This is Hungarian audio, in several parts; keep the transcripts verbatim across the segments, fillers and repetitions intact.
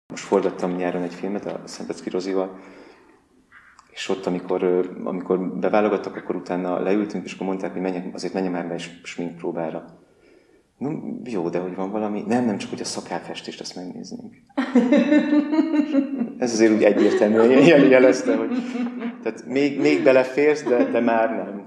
Most forgattam nyáron egy filmet a Szentpecki Rozival, és ott, amikor, amikor beválogattak, akkor utána leültünk, és akkor mondták, hogy menjek, azért menjem már be egy sminkpróbára. No, jó, de hogy van valami? Nem, nem, csak hogy a szakálfestést azt megnéznénk. Ez azért úgy egyértelműen jelezte, hogy tehát még, még beleférsz, de, de már nem.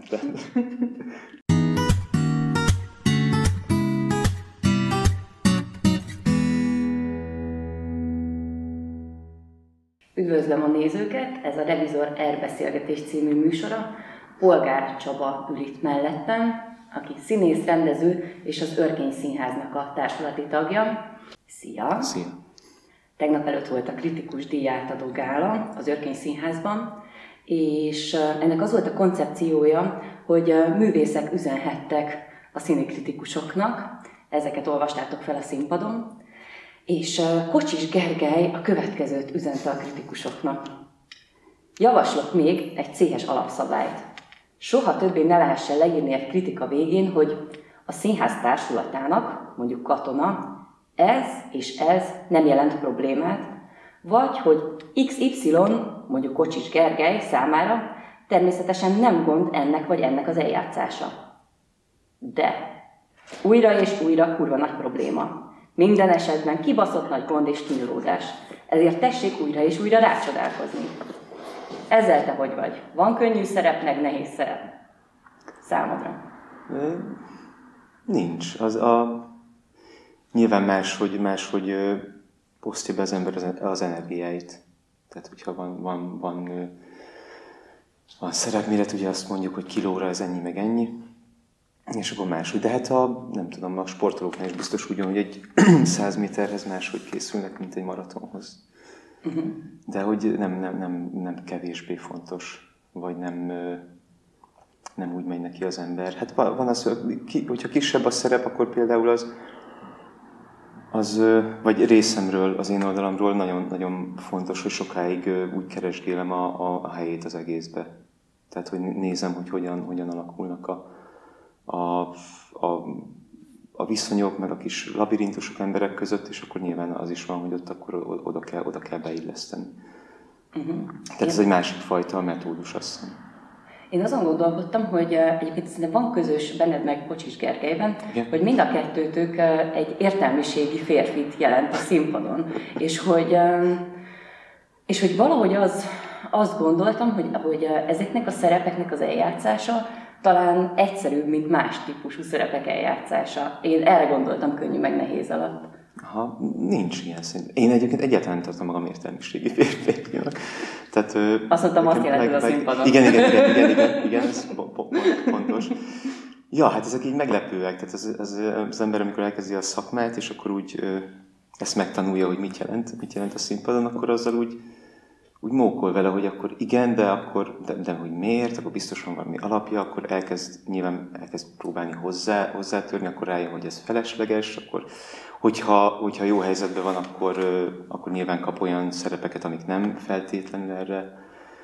Üdvözlöm a nézőket, ez a Revizor R-beszélgetés című műsora. Polgár Csaba ül itt mellettem, aki színész, rendező és az Örkény Színháznak a társulati tagja. Szia! Szia! Tegnap előtt volt a kritikus díjátadó gála az Örkény Színházban, és ennek az volt a koncepciója, hogy művészek üzenhettek a színikritikusoknak, ezeket olvastátok fel a színpadon, és Kocsis Gergely a következőt üzente a kritikusoknak. Javaslok még egy céhes alapszabályt. Soha többé ne lehessen leírni egy kritika végén, hogy a színház társulatának, mondjuk Katona, ez és ez nem jelent problémát, vagy hogy iksz ipszilon, mondjuk Kocsis Gergely számára természetesen nem gond ennek vagy ennek az eljátszása. De újra és újra kurva nagy probléma. Minden esetben kibaszott nagy gond és kinyuródás. Ezért tessék újra és újra rácsodálkozni. Ezzel te hogy vagy? Van könnyű szerep, meg nehéz szerep? Számodra? Nincs. Az a... Nyilván máshogy, máshogy posztja be az ember az, az energiáit. Tehát, hogyha van, van, van, van szerepméret, ugye azt mondjuk, hogy kilóra ez ennyi, meg ennyi. És akkor máshogy. De hát a, nem tudom, a sportolóknál is biztos úgy, hogy egy száz méterhez máshogy készülnek, mint egy maratonhoz. Uh-huh. De hogy nem, nem, nem, nem kevésbé fontos, vagy nem, nem úgy megy neki az ember. Hát van az, hogyha kisebb a szerep, akkor például az, az vagy részemről, az én oldalamról nagyon, nagyon fontos, hogy sokáig úgy keresgélem a, a, a helyét az egészbe. Tehát, hogy nézem, hogy hogyan, hogyan alakulnak a A, a, a viszonyok, meg a kis labirintusok emberek között, és akkor nyilván az is van, hogy ott akkor oda kell, oda kell beilleszteni. Uh-huh. Tehát Én... ez egy másik fajta metódus, azt hiszem. Én azon gondolkodtam, hogy egyébként szerintem van közös benned meg Kocsis Gergelyben, igen, hogy mind a kettőtök egy értelmiségi férfit jelent a színpadon, és hogy, és hogy valahogy az, azt gondoltam, hogy, hogy ezeknek a szerepeknek az eljátszása talán egyszerűbb, mint más típusú szerepek eljátszása. Én erre gondoltam könnyű meg nehéz alatt. Aha, nincs ilyen szerintem. Én egyébként egyáltalán tartom magam értelmiségi férfinak. Tehát, azt mondtam, azt jelentő a színpadon. Igen, igen, igen, igen, igen, igen, ez pontos. Ja, hát ezek így meglepőek. Tehát az, az, az ember, amikor elkezdi a szakmát, és akkor úgy ezt megtanulja, hogy mit jelent, mit jelent a színpadon, akkor azzal úgy úgy mókol vele, hogy akkor igen, de akkor, de, de hogy miért, akkor biztos van valami alapja, akkor elkezd, nyilván elkezd próbálni hozzá, hozzátörni, akkor rájön, hogy ez felesleges, akkor hogyha, hogyha jó helyzetben van, akkor, akkor nyilván kap olyan szerepeket, amik nem feltétlenül erre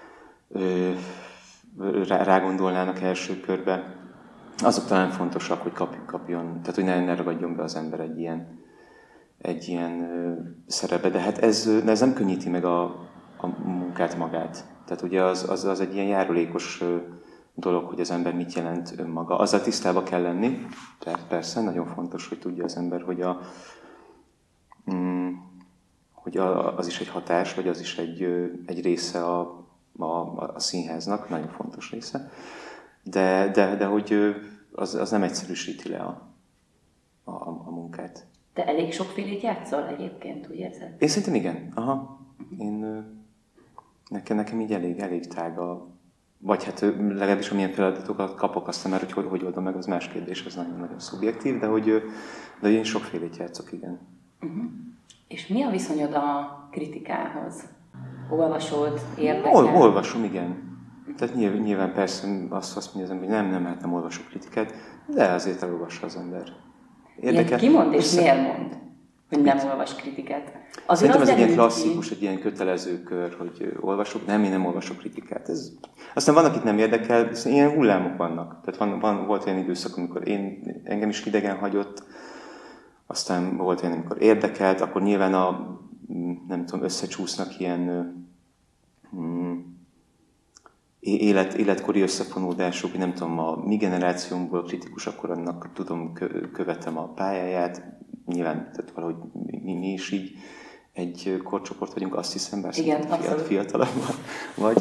rá, rágondolnának első körbe. Azok talán fontosak, hogy kap, kapjon, tehát hogy ne, ne ragadjon be az ember egy ilyen, egy ilyen szerepbe, de hát ez, ez nem könnyíti meg a a munkát magát. Tehát ugye az, az, az egy ilyen járulékos dolog, hogy az ember mit jelent önmaga. Azzal tisztába kell lenni, tehát persze, nagyon fontos, hogy tudja az ember, hogy, a, mm, hogy a, az is egy hatás, vagy az is egy, egy része a, a, a színháznak, nagyon fontos része. De, de, de hogy az, az nem egyszerűsíti le a, a, a munkát. Te elég sokfélét játszol egyébként, úgy érzed? Én szerintem igen. Aha. Én... Nekem, nekem így elég, elég tága, vagy hát legalábbis amilyen feladatokat kapok, aztán már, hogy hogy, hogy oldom meg, az más kérdés, az nagyon-nagyon szubjektív, de hogy, de én sokfélét játszok, igen. Uh-huh. És mi a viszonyod a kritikához? Olvasod, érdekel? Ol, olvasom, igen. Tehát nyilván, nyilván persze azt, azt mondja, hogy nem, nem, hát nem olvasok kritikát, de azért elolvassa az ember. Érdekel. Ki mond és össze... miért mond, hogy nem olvas kritikát? Azért szerintem ez egy ilyen klasszikus, egy ilyen kötelező kör, hogy olvasok, nem, én nem olvasok kritikát. Ez... Aztán van, akit nem érdekel, ilyen hullámok vannak. Tehát van, van, volt olyan időszak, amikor én, engem is hidegen hagyott, aztán volt olyan, amikor érdekelt, akkor nyilván a, nem tudom, összecsúsznak ilyen mm, élet, életkori összefonódások, nem tudom, a mi generációnkból kritikus, akkor annak tudom, követem a pályáját, nyilván, tehát valahogy mi, mi is így egy korcsoport vagyunk, azt hiszem, bár fiatal, fiatalabb vagy.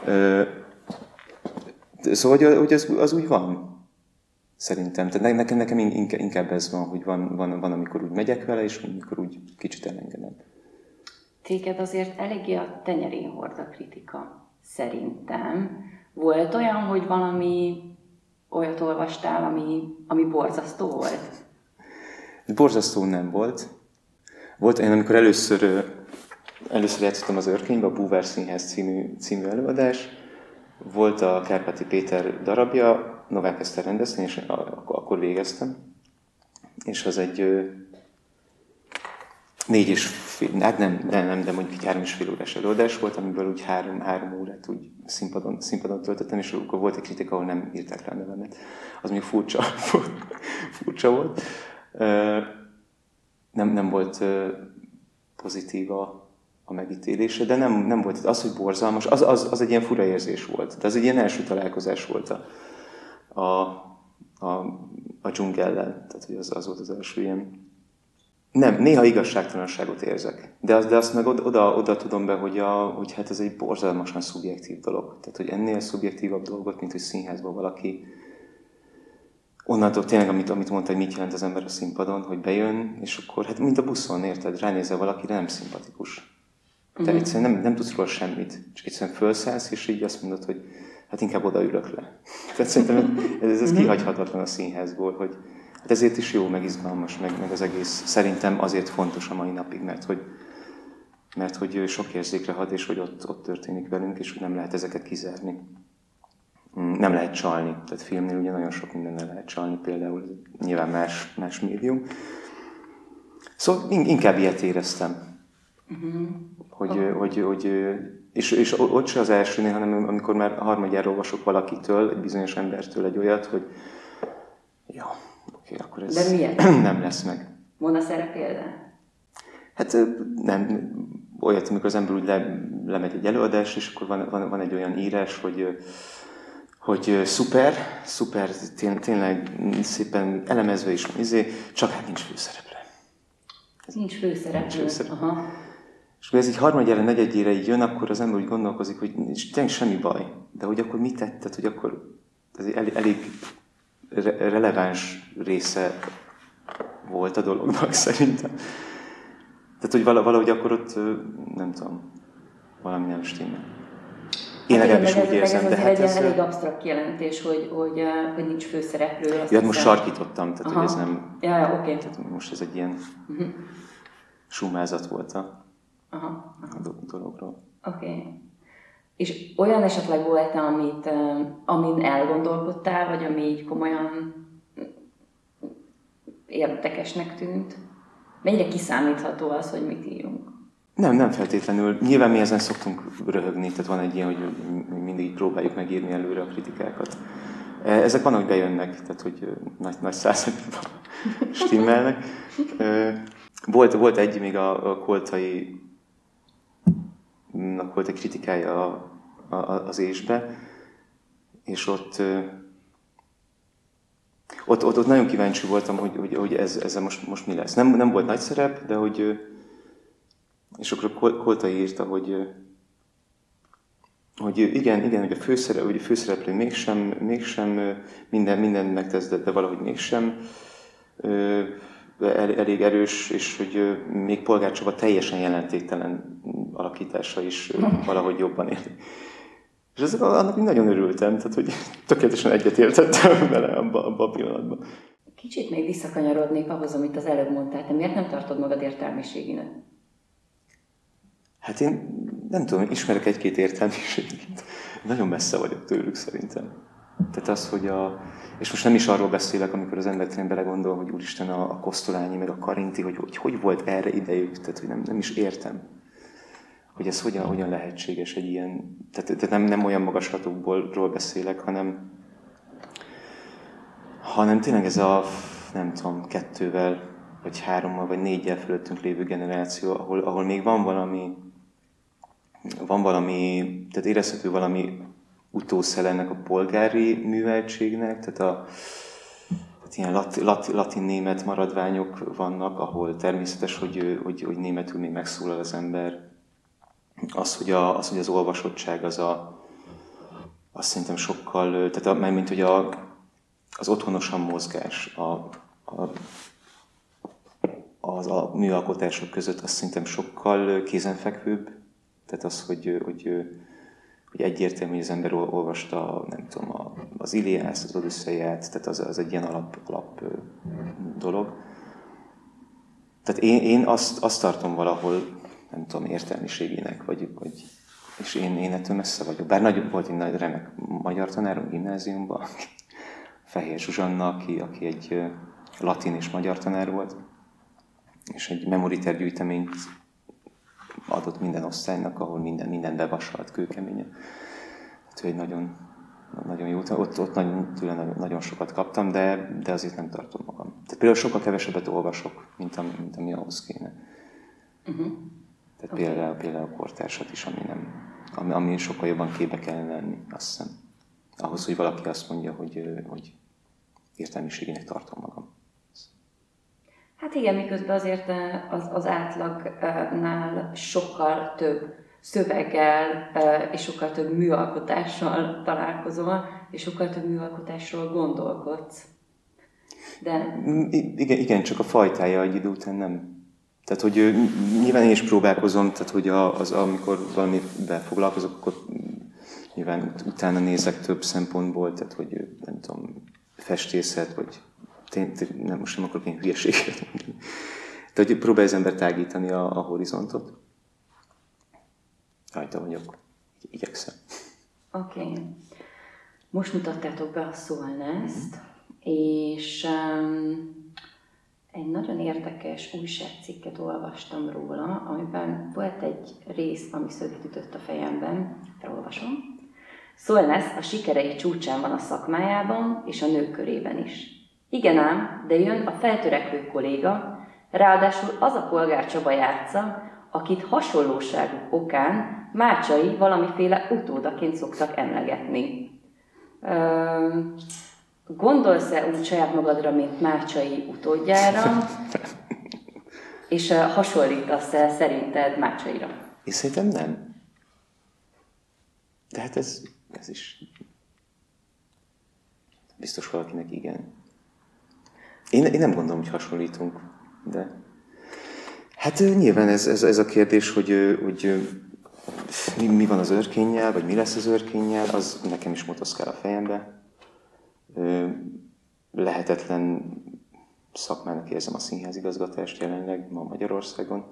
Szóval, hogy az, az úgy van, szerintem. Tehát nekem, nekem inkább ez van, hogy van, van, van, amikor úgy megyek vele, és amikor úgy kicsit elengedem. Téged azért eléggé a tenyerén hord a kritika, szerintem. Volt olyan, hogy valami olyat olvastál, ami, ami borzasztó volt? Borzasztó nem volt. Volt, én amikor először, először játszottam az Örkénybe, a Búvár Színház című, című előadás, volt a Kárpáti Péter darabja, Novák Eszter rendezte, és akkor végeztem. És az egy négy és fél, hát nem, nem, nem, de mondjuk egy három és fél órás előadás volt, amiből úgy három, három órát úgy színpadon, színpadon töltöttem, és akkor volt egy kritika, ahol nem írták rá a nevemet. Az még furcsa, furcsa volt. Nem, nem volt pozitív a, a megítélése, de nem, nem volt az, hogy borzalmas, az, az, az egy ilyen fura érzés volt. De az egy ilyen első találkozás volt a, a, a, a dzsungellel. Tehát, hogy az, az volt az első ilyen. Nem, néha igazságtalanságot érzek. De, az, de azt meg oda, oda, oda tudom be, hogy, a, hogy hát ez egy borzalmasan szubjektív dolog. Tehát, hogy ennél szubjektívabb dolgot, mint hogy színházban valaki onnantól tényleg, amit, amit mondta, hogy mit jelent az ember a színpadon, hogy bejön, és akkor, hát mint a buszon, érted? Ránézel valakire, nem szimpatikus. Te uh-huh. egyszerűen nem, nem tudsz róla semmit. Csak egyszerűen felszállsz, és így azt mondod, hogy hát inkább odaülök le. Tehát szerintem ez, ez kihagyhatatlan a színházból, hogy hát ezért is jó, meg izgalmas, meg, meg az egész szerintem azért fontos a mai napig, mert hogy, mert hogy sok érzékre hat, és hogy ott, ott történik velünk, és hogy nem lehet ezeket kizárni. Nem lehet csalni. Tehát filmnél ugye nagyon sok mindennel lehet csalni, például nyilván más, más médium. Szóval inkább ilyet éreztem. Uh-huh. Hogy, oh. hogy, hogy, és, és ott se az elsőnél, hanem amikor már harmadjára olvasok valakitől, egy bizonyos embertől egy olyat, hogy ja, oké, akkor ez nem lesz meg. Mondasz erre példát? Hát nem, olyat, amikor az ember úgy le, lemegy egy előadás, és akkor van, van, van egy olyan írás, hogy hogy szuper, szuper, tényleg szépen elemezve is van, izé, csak hát nincs főszereplő. Ez nincs főszereplő. Nincs főszereplő. Aha. És akkor ez így harmadjára, negyedjére így jön, akkor az ember úgy gondolkozik, hogy tényleg semmi baj. De hogy akkor mit tetted, hogy akkor ez elég, elég re- releváns része volt a dolognak szerintem. Tehát, hogy valahogy akkor ott, nem tudom, valami nem stimmel. Én hát legalábbis úgy érzem, de hát ez... egy elég absztrakt kijelentés, hogy, hogy, hogy nincs főszereplő. Ja, most sarkítottam, tehát aha. hogy ez nem... Ja, ja, oké. Okay. Most ez egy ilyen uh-huh. sumázat volt a, aha, aha. a dologról. Oké. Okay. És olyan esetleg volt, amit, amin elgondolkodtál, vagy ami így komolyan érdekesnek tűnt? Mennyire kiszámítható az, hogy mit írunk? Nem, nem feltétlenül. Nyilván mi ezen szoktunk röhögni, tehát van egy ilyen, hogy mindig próbáljuk megírni előre a kritikákat. Ezek van, hogy bejönnek, tehát hogy nagy, nagy százalékban stimmelnek. Volt, volt egy még a, a Koltai, volt egy kritikája a, a, az ésbe, és ott, ott, ott, ott nagyon kíváncsi voltam, hogy, hogy, hogy ez, ezzel most, most mi lesz. Nem, nem volt nagy szerep, de hogy és akkor Koltai írta, hogy, hogy igen, igen, hogy a, főszerep, hogy a főszereplő mégsem, mégsem minden, minden megtesz, de valahogy mégsem elég erős, és hogy még Polgár Csaba teljesen jelentéktelen alakítása is valahogy jobban ér. És ezek, annak nagyon örültem, tehát hogy tökéletesen egyetértettem vele abban abba a pillanatban. Kicsit még visszakanyarodnék ahhoz, amit az előbb mondtál. Te miért nem tartod magad értelmiséginek? Hát én nem tudom, ismerek egy-két értelmiséget. Nagyon messze vagyok tőlük szerintem. Tehát az, hogy a... És most nem is arról beszélek, amikor az ember tényleg belegondol, hogy úristen a, a Kosztolányi, meg a Karinti, hogy, hogy hogy volt erre idejük, tehát hogy nem, nem is értem. Hogy ez hogyan, hogyan lehetséges egy ilyen... Tehát, tehát nem, nem olyan magaslatokból beszélek, hanem... hanem tényleg ez a, nem tudom, kettővel vagy hárommal, vagy négyel fölöttünk lévő generáció, ahol, ahol még van valami, van valami, tehát érezhető valami utószel ennek a polgári műveltségnek, tehát a tehát ilyen lat, lat, latin-német maradványok vannak, ahol természetes, hogy, hogy, hogy németül még megszólal az ember. Az, hogy, a, az, hogy az olvasottság az a, azt szerintem sokkal, tehát a, mint hogy a, az otthonosan mozgás a, a, az a műalkotások között, azt szerintem sokkal kézenfekvőbb. Tehát az, hogy, hogy, hogy egyértelmű, hogy az ember olvasta, nem tudom, az Iliászt, az Odüsszeiát, tehát az, az egy ilyen alap, alap dolog. Tehát én, én azt, azt tartom valahol, nem tudom, értelmiségének, vagy, vagy és én, én ettől messze vagyok. Bár nagy, volt egy nagy remek magyar tanárom gimnáziumban, Fehér Zsuzsanna, aki, aki egy latin és magyar tanár volt, és egy memoriter gyűjteményt adott minden osztálynak, ahol minden, minden bevasalt kőkeményen. Hát ő egy nagyon, nagyon jó, ott, ott nagyon, tőle nagyon, nagyon sokat kaptam, de, de azért nem tartom magam. Tehát például sokkal kevesebbet olvasok, mint, ami, mint ami ahhoz kéne. Uh-huh. Tehát okay. például, például a kortársat is, ami, nem, ami, ami sokkal jobban képbe kellene lenni, azt hiszem. Ahhoz, hogy valaki azt mondja, hogy, hogy értelmiségének tartom magam. Hát igen, miközben azért az, az átlagnál sokkal több szöveggel és sokkal több műalkotással találkozol, és sokkal több műalkotásról gondolkodsz. De... Igen, igen, csak a fajtája egy idő után nem. Tehát, hogy nyilván én is próbálkozom, tehát, hogy az, amikor valamivel foglalkozok, akkor nyilván utána nézek több szempontból, tehát, hogy nem tudom, festészet, vagy nem, most nem akarok én hülyeséget mondani. Tehát, hogy próbálj az ember tágítani a, a horizontot. Rajta vagyok. Igyekszem. Oké. Okay. Most mutattátok be a Szolnászt, mm-hmm. és um, egy nagyon érdekes újságcikket olvastam róla, amiben volt egy rész, ami szöget ütött a fejemben. Elolvasom. Szolnász a sikerei csúcsán van a szakmájában, és a nők körében is. Igen ám, de jön a feltörekvő kolléga, ráadásul az a Polgár Csaba játsza, akit hasonlóságuk okán Mácsai valamiféle utódaként szoktak emlegetni. Gondolsz-e úgy saját magadra, mint Mácsai utódjára, és hasonlítasz-e szerinted Mácsaira? Én szerintem nem. De hát ez, ez is biztos valakinek igen. Én, én nem gondolom, hogy hasonlítunk, de hát nyilván ez, ez, ez a kérdés, hogy, hogy mi, mi van az Örkénnyel, vagy mi lesz az Örkénnyel, az nekem is motoszkál a fejembe. Lehetetlen szakmának érzem a színházigazgatást jelenleg ma Magyarországon.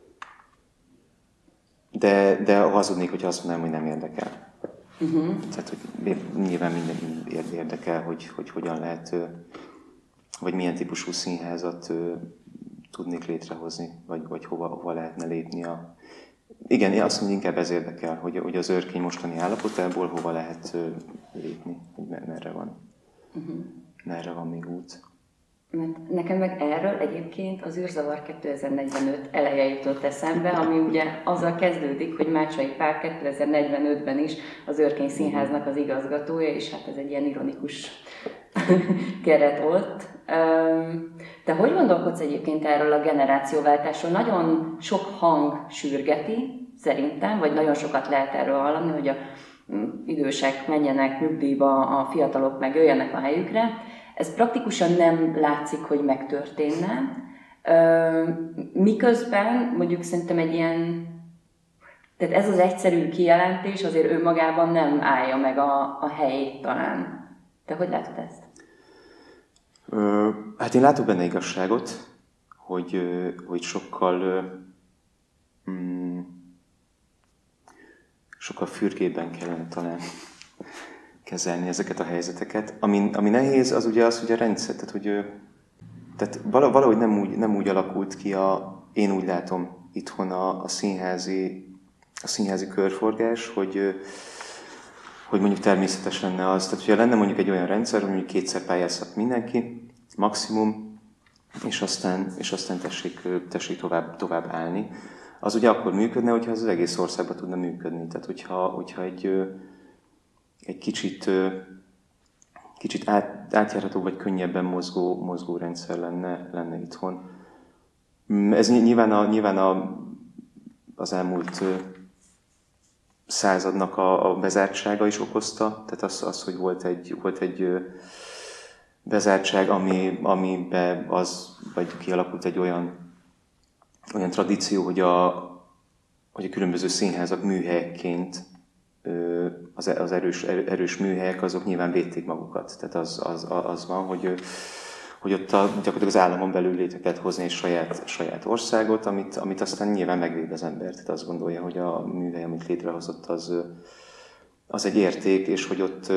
De, de hazudnék, hogyha azt mondanám, hogy nem érdekel. Uh-huh. Tehát, hogy nyilván minden érdekel, hogy, hogy hogyan lehet, vagy milyen típusú színházat tudnék létrehozni, vagy, vagy hova, hova lehetne lépni. A... Igen, én azt mondom, inkább ez érdekel, hogy, hogy az Örkény mostani állapotából hova lehet lépni, hogy merre van. Uh-huh. Merre van még út. Mert nekem meg erről egyébként az űrzavar kétezer-negyvenöt eleje jutott eszembe, ami ugye azzal kezdődik, hogy Mácsai Pál kétezer-negyvenötben is az Örkény Színháznak az igazgatója, és hát ez egy ilyen ironikus keret ott. Te hogy gondolkodsz egyébként erről a generációváltásról? Nagyon sok hang sürgeti, szerintem, vagy nagyon sokat lehet erről hallani, hogy a idősek menjenek nyugdíjba, a fiatalok meg jöjjenek a helyükre. Ez praktikusan nem látszik, hogy megtörténne. Miközben mondjuk szerintem egy ilyen, tehát ez az egyszerű kijelentés azért önmagában nem állja meg a, a helyét talán. Te hogy látod ezt? Ö, hát én látok benne igazságot, hogy, hogy sokkal mm, sokkal fürgében kellene talán kezelni ezeket a helyzeteket. Ami, ami nehéz, az ugye az, hogy a rendszer, tehát, hogy, tehát valahogy nem úgy, nem úgy alakult ki, a, én úgy látom itthon a, a, színházi, a színházi körforgás, hogy, hogy mondjuk természetes lenne az. Tehát, hogyha lenne mondjuk egy olyan rendszer, hogy mondjuk kétszer pályázhat mindenki, maximum, és aztán, és aztán tessék, tessék tovább, tovább állni. Az ugye akkor működne, hogyha az egész országban tudna működni. Tehát hogyha, hogyha egy, egy kicsit, kicsit át, átjárható vagy könnyebben mozgó, mozgó rendszer lenne, lenne itthon. Ez nyilván, a, nyilván a, az elmúlt századnak a, a bezártsága is okozta. Tehát az, az hogy volt egy, volt egy bezártság, ami, amiben az, vagy kialakult egy olyan, olyan tradíció, hogy a, hogy a különböző színházak műhelyekként az, az erős, erős műhelyek, azok nyilván védték magukat. Tehát az, az, az van, hogy, hogy ott a, gyakorlatilag az államon belül létre kellett hozni egy saját, saját országot, amit, amit aztán nyilván megvéd az ember. Tehát azt gondolja, hogy a műhely, amit létrehozott, az, az egy érték, és hogy ott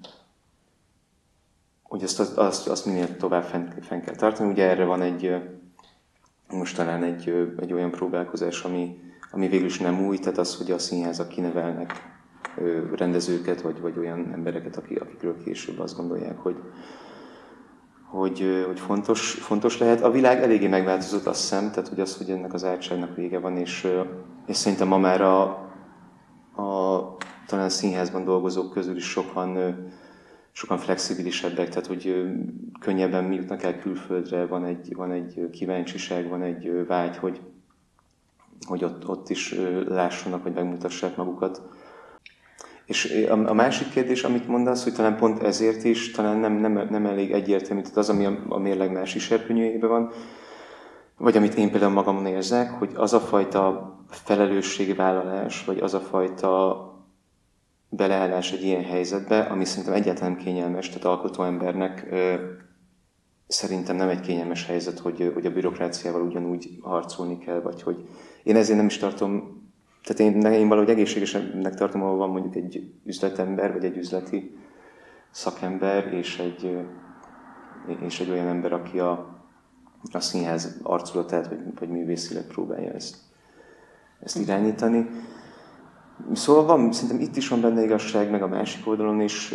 hogy azt, azt, azt minél tovább fenn, fenn kell tartani. Ugye erre van egy, most talán egy, egy olyan próbálkozás, ami, ami végül is nem új, tehát az, hogy a színházak kinevelnek rendezőket, vagy, vagy olyan embereket, akikről később azt gondolják, hogy, hogy, hogy fontos, fontos lehet. A világ eléggé megváltozott, azt hiszem, tehát hogy az, hogy ennek az ártságnak vége van, és, és szerintem ma már a, a talán színházban dolgozók közül is sokan sokan flexibilisebbek, tehát hogy könnyebben jutnak el külföldre, van egy, van egy kíváncsiság, van egy vágy, hogy, hogy ott, ott is lássanak, vagy megmutassák magukat. És a, a másik kérdés, amit mondasz, hogy talán pont ezért is, talán nem, nem, nem elég egyértelmű, tehát az, ami a, a mérleg másik serpenyőjében van, vagy amit én például magamon érzek, hogy az a fajta felelősségvállalás, vagy az a fajta beleállás egy ilyen helyzetbe, ami szerintem egyáltalán nem kényelmes, tehát alkotó embernek ö, szerintem nem egy kényelmes helyzet, hogy, hogy a bürokráciával ugyanúgy harcolni kell, vagy hogy én ezért nem is tartom, tehát én, én valahogy egészségesebbnek tartom, ahol van mondjuk egy üzletember, vagy egy üzleti szakember, és egy, és egy olyan ember, aki a, a színház arculatát, vagy, vagy művészileg próbálja ezt, ezt irányítani. Szóval van, szerintem itt is van benne igazság, meg a másik oldalon is.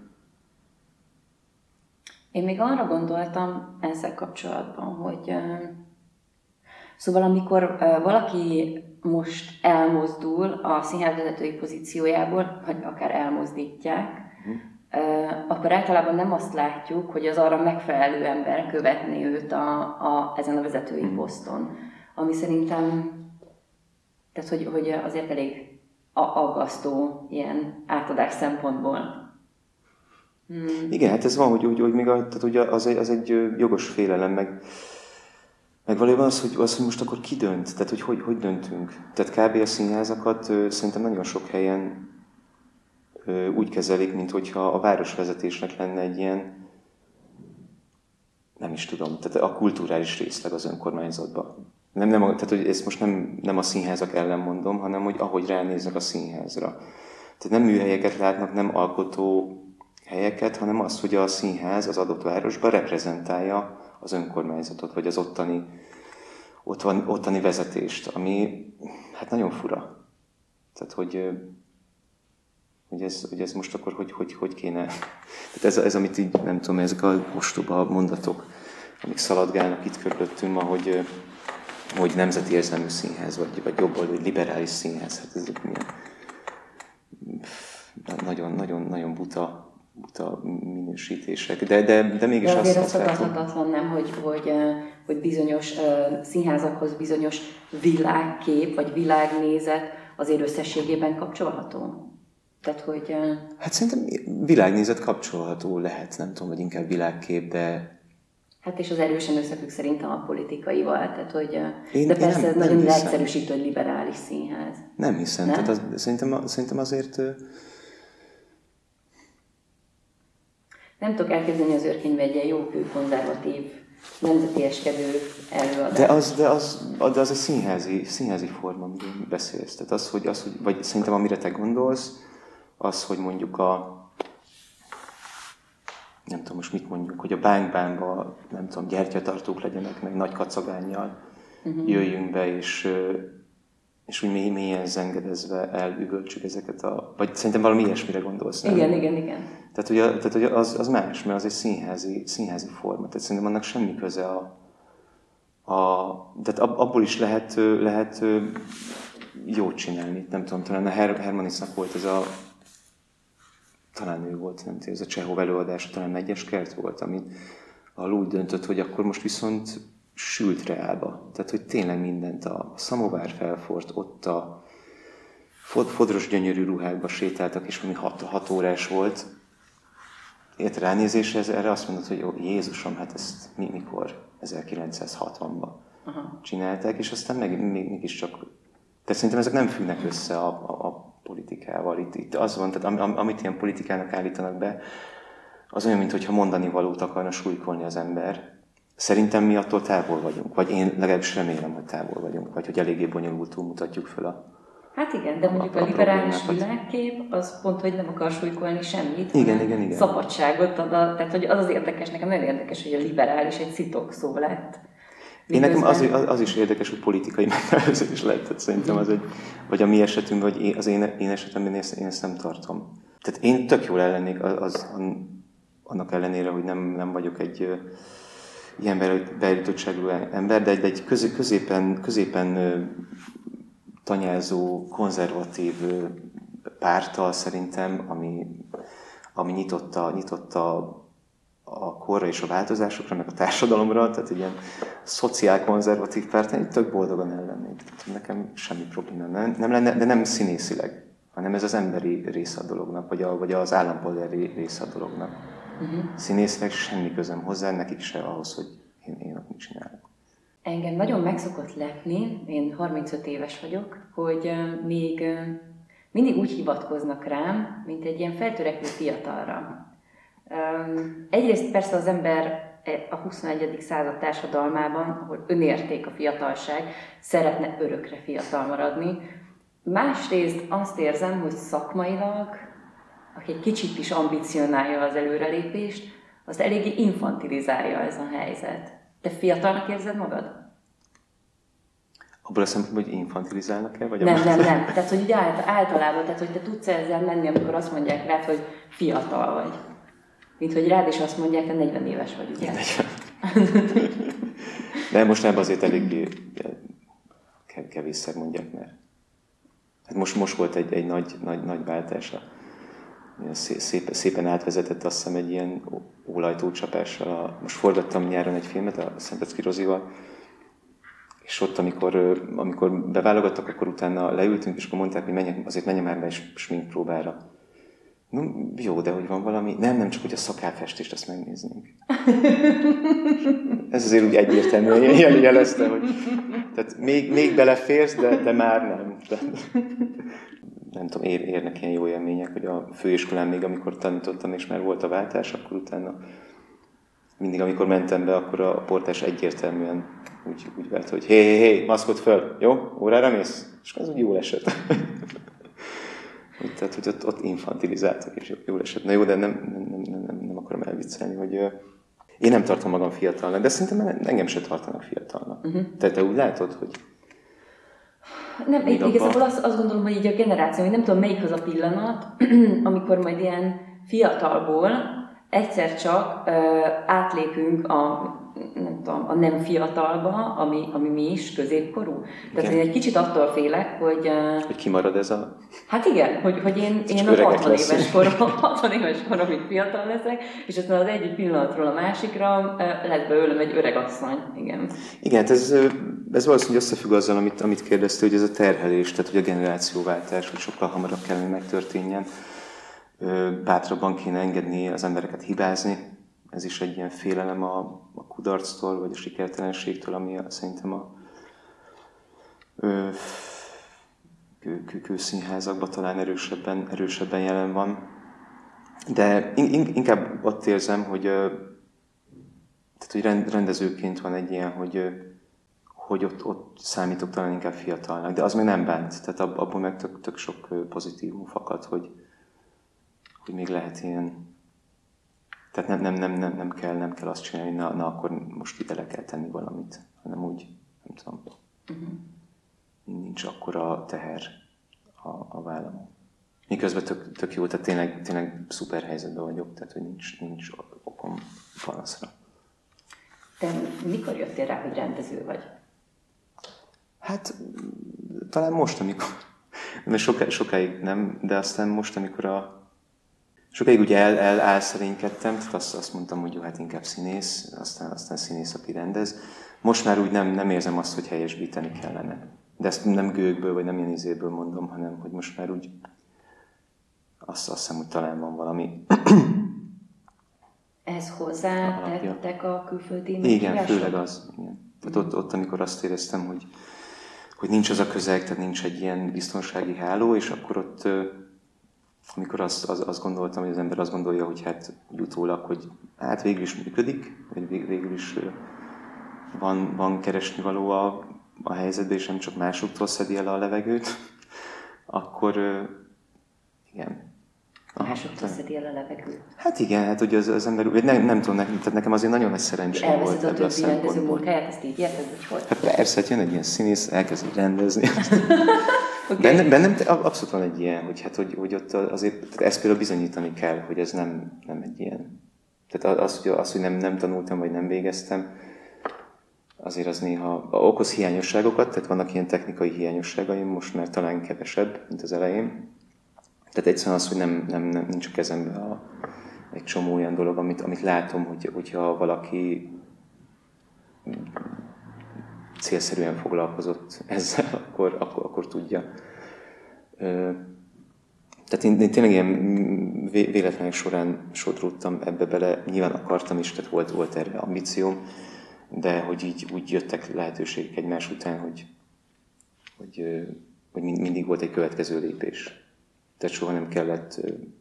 Én még arra gondoltam ezzel kapcsolatban, hogy szóval amikor valaki most elmozdul a színházvezetői pozíciójából, vagy akár elmozdítják, uh-huh. akkor általában nem azt látjuk, hogy az arra megfelelő ember követné őt a, a, ezen a vezetői uh-huh. poszton. Ami szerintem, tehát hogy, hogy azért elég aggasztó ilyen átadás szempontból. Hmm. Igen, hát ez van, hogy, hogy, hogy még a, tehát ugye az, egy, az egy jogos félelem, meg, meg valójában az, hogy, az, hogy most akkor ki dönt, tehát hogy, hogy hogy döntünk. Tehát kb. A színházakat ö, szerintem nagyon sok helyen ö, úgy kezelik, mint hogyha a városvezetésnek lenne egy ilyen, nem is tudom, tehát a kulturális részleg az önkormányzatban. Nem, nem, tehát hogy ezt most nem, nem a színházak ellen mondom, hanem hogy ahogy ránéznek a színházra. Tehát nem műhelyeket látnak, nem alkotó helyeket, hanem az, hogy a színház az adott városban reprezentálja az önkormányzatot, vagy az ottani, ottani, ottani vezetést, ami hát nagyon fura. Tehát, hogy, hogy, ez, hogy ez most akkor hogy, hogy, hogy kéne... Tehát ez, ez, amit így, nem tudom, ezek a ostoba mondatok, amik szaladgálnak itt körülöttünk ma, hogy hogy nemzeti érzelmű színház, vagy, vagy jobboldali, vagy liberális színház. Hát ezek milyen nagyon, nagyon, nagyon buta, buta minősítések. De, de, de mégis de azért azt, az tagadhatatlan, nem, hogy, hogy, hogy bizonyos uh, színházakhoz bizonyos világkép, vagy világnézet azért összességében kapcsolható? Tehát, hogy... Uh... Hát szerintem világnézet kapcsolható lehet, nem tudom, vagy inkább világkép, de hát és az erősen összefügg szerintem a politikaival, tehát hogy... Én, de persze nem, ez nagyon hiszem. leegyszerűsítő, hogy liberális színház. Nem hiszem, nem? Tehát az, szerintem, szerintem azért... Nem tudok elképzelni az Őrkönyv egy ilyen jókő, konzervatív, nemzetieskedő előadás. De az, de az, de az a színházi, színházi forma, amiről beszélsz. Tehát az, hogy, az, hogy, vagy szerintem amire te gondolsz, az, hogy mondjuk a nem tudom most mit mondjuk, hogy a bánkbánban, nem tudom, gyertyatartók legyenek, meg nagy kacagánnyal uh-huh. jöjjünk be, és, és úgy mély, mélyen zengedezve elüvöltsük ezeket a... Vagy szerintem valami ilyesmire gondolsz, nem? Igen, igen, igen. Tehát, ugye, tehát ugye az, az más, mert az egy színházi, színházi forma. Tehát szerintem annak semmi köze a, a, tehát abból is lehet, lehet jót csinálni. Nem tudom, talán a Her- Hermanisnak volt ez a, talán ő volt, nem tudom, ez a Csehov előadása, talán Egyes kert volt, amit ahol úgy döntött, hogy akkor most viszont sült reálba. Tehát, hogy tényleg mindent, a szamovár felfort, ott a fodros gyönyörű ruhákba sétáltak, és valami hat, hat órás volt. Ért ránézésre erre azt mondod, hogy ó, Jézusom, hát ezt mi, mikor? ezerkilencszázhatvanban Aha. csinálták, és aztán meg, még, mégiscsak... Tehát szerintem ezek nem függnek össze a, a, a politikával. Itt, itt az van, tehát am, amit ilyen politikának állítanak be, az olyan, mintha mondani valót akarna súlykolni az ember. Szerintem mi attól távol vagyunk, vagy én legalábbis remélem, hogy távol vagyunk, vagy hogy eléggé bonyolultul mutatjuk föl a Hát igen, de mondjuk a, a liberális világkép az pont, hogy nem akar súlykolni semmit, igen, igen, igen. szabadságot ad, a, tehát hogy az az érdekes, nekem nagyon érdekes, hogy a liberális egy szitok szó lett. Én nekem az, az is érdekes, hogy politikai megnevezés lett, tehát szerintem az egy, vagy a mi esetünkben, vagy az én, én esetemben én ezt, én ezt nem tartom. Tehát én tök jól ellennék az, az, annak ellenére, hogy nem, nem vagyok egy ilyen beállítottságú ember, de egy, egy közé, középen, középen tanyázó, konzervatív párttal szerintem, ami, ami nyitotta, nyitotta a korra és a változásokra, meg a társadalomra, tehát egy ilyen szociálkonzervatív párt, én tök boldogan ellennék. Nekem semmi probléma nem, nem lenne, de nem színészileg, hanem ez az emberi része a dolognak, vagy, a, vagy az állampolgári része a dolognak. Uh-huh. Színészileg semmi közöm hozzá, nekik se ahhoz, hogy én, én ott mit csinálok. Engem nagyon meg szokott lepni, én harmincöt éves vagyok, hogy még mindig úgy hivatkoznak rám, mint egy ilyen feltörekvő fiatalra. Egyrészt persze az ember a huszonegyedik század társadalmában, ahol önérték a fiatalság, szeretne örökre fiatal maradni. Másrészt azt érzem, hogy szakmailag, aki egy kicsit is ambicionálja az előrelépést, azt eléggé infantilizálja ez a helyzet. Te fiatalnak érzed magad? Abból a szempontból, hogy infantilizálnak-e? Vagy nem, nem, nem. Tehát, hogy általában, tehát, hogy te tudsz ezzel menni, amikor azt mondják rád, hogy fiatal vagy. Mint hogy rád is azt mondják, hogy negyven éves vagy, ugye? De most nem azért eléggé kevésszer mondják, mert hát most, most volt egy, egy nagy, nagy, nagy váltás. Szép, szépen átvezetett, azt hiszem, egy ilyen ólajtócsapással. Most forgattam nyáron egy filmet a Szentpecki Rozival, és ott, amikor, amikor beválogattak, akkor utána leültünk, és akkor mondták, hogy menjek, azért menjem már be egy sminkpróbára. No, jó, de hogy van valami? Nem, nem, csak hogy a szakálfestést azt megnéznénk. Ez azért úgy egyértelműen jelezte, hogy tehát még, még beleférsz, de, de már nem. De, nem tudom, ér, érnek ilyen jó élmények, hogy a főiskolán még, amikor tanítottam, és már volt a váltás, akkor utána mindig, amikor mentem be, akkor a portás egyértelműen úgy, úgy vált, hogy hé, hé, hé, maszkot föl, jó? Órára mész? És az úgy jól esett. Tehát, hogy ott, ott infantilizáltak, és jól esett. Na jó, de nem, nem, nem, nem, nem akarom elviccelni, hogy uh, én nem tartom magam fiatalnak, de szerintem engem se tartanak fiatalnak. Uh-huh. Tehát te úgy látod, hogy... Nem, igazából azt, azt gondolom, hogy így a generáció, hogy nem tudom, melyik az a pillanat, amikor majd ilyen fiatalból egyszer csak uh, átlépünk a nem tudom, a nem fiatalba, ami, ami mi is középkorú. Tehát én egy kicsit attól félek, hogy... Hogy kimarad ez a... Hát igen, hogy, hogy én, én a hatvan éves korom, hatvan éves koromig fiatal leszek, és aztán az egyik pillanatról a másikra lesz belőlem egy öreg asszony. Igen, igen, ez, ez valószínűleg összefügg azzal, amit, amit kérdezte, hogy ez a terhelés, tehát hogy a generációváltás, hogy sokkal hamarabb kellene megtörténjen. Bátrabban kéne engedni az embereket hibázni. Ez is egy ilyen félelem a, a kudarctól, vagy a sikertelenségtől, ami a, szerintem a ö, kő, kő, kőszínházakban talán erősebben, erősebben jelen van. De in, inkább ott érzem, hogy, ö, tehát, hogy rendezőként van egy ilyen, hogy, ö, hogy ott, ott számítok talán inkább fiatalnak, de az még nem bánt. Tehát ab, abból meg tök, tök sok pozitívum fakad, hogy, hogy még lehet ilyen. Tehát nem, nem, nem, nem, nem, kell, nem kell azt csinálni, na, na akkor most ide le kell tenni valamit, hanem úgy, nem tudom, uh-huh. nincs akkora teher a, a vállamon. Miközben tök, tök jó, tehát tényleg, tényleg szuper helyzetben vagyok, tehát hogy nincs, nincs okom panaszra. Te mikor jöttél rá, hogy rendező vagy? Hát talán most, amikor, mert soká, sokáig nem, de aztán most, amikor a sokáig ugye el, el, elszerénykedtem, tehát azt, azt mondtam, hogy jó, hát inkább színész, aztán, aztán színész, aki rendez. Most már úgy nem, nem érzem azt, hogy helyesbíteni kellene. De ezt nem gőgből, vagy nem ilyen izéből mondom, hanem hogy most már úgy azt, azt hiszem, hogy talán van valami. Ez hozzátettek a külföldi meghívások? Igen, főleg az. Igen. Tehát ott, ott, amikor azt éreztem, hogy, hogy nincs az a közeg, tehát nincs egy ilyen biztonsági háló, és akkor ott, amikor azt, az, azt gondoltam, hogy az ember azt gondolja, hogy hát utólag, hogy hát végül is működik, vagy végül is van, van keresni való a, a helyzetben, és nem csak másoktól szedi el a levegőt, akkor igen. Másoktól szedi el a levegőt. Hát igen, hát ugye az, az ember, nem, nem tudom, nekem, tehát nekem azért nagyon nagy szerencsém volt ebből a szempontból. Elveszed a többi rendező munkáját, ezt így érted, vagy hogy? Hát persze, hát jön egy ilyen színész, elkezd rendezni. Okay. Bennem, bennem abszolút van egy ilyen, hogy, hát, hogy, hogy ott azért, tehát ezt például bizonyítani kell, hogy ez nem, nem egy ilyen. Tehát az, hogy, az, hogy nem, nem tanultam, vagy nem végeztem, azért az néha okoz hiányosságokat, tehát vannak ilyen technikai hiányosságaim, most már talán kevesebb, mint az elején. Tehát egyszerűen az, hogy nem, nem, nem nincs a kezemben a, egy csomó olyan dolog, amit, amit látom, hogy, hogyha valaki célszerűen foglalkozott ezzel, akkor, akkor, akkor tudja. Tehát én, én tényleg ilyen véletlenek során sodródtam ebbe bele, nyilván akartam is, tehát volt, volt erre ambícióm, de hogy így úgy jöttek lehetőségek egymás után, hogy, hogy, hogy mindig volt egy következő lépés. Tehát soha nem kellett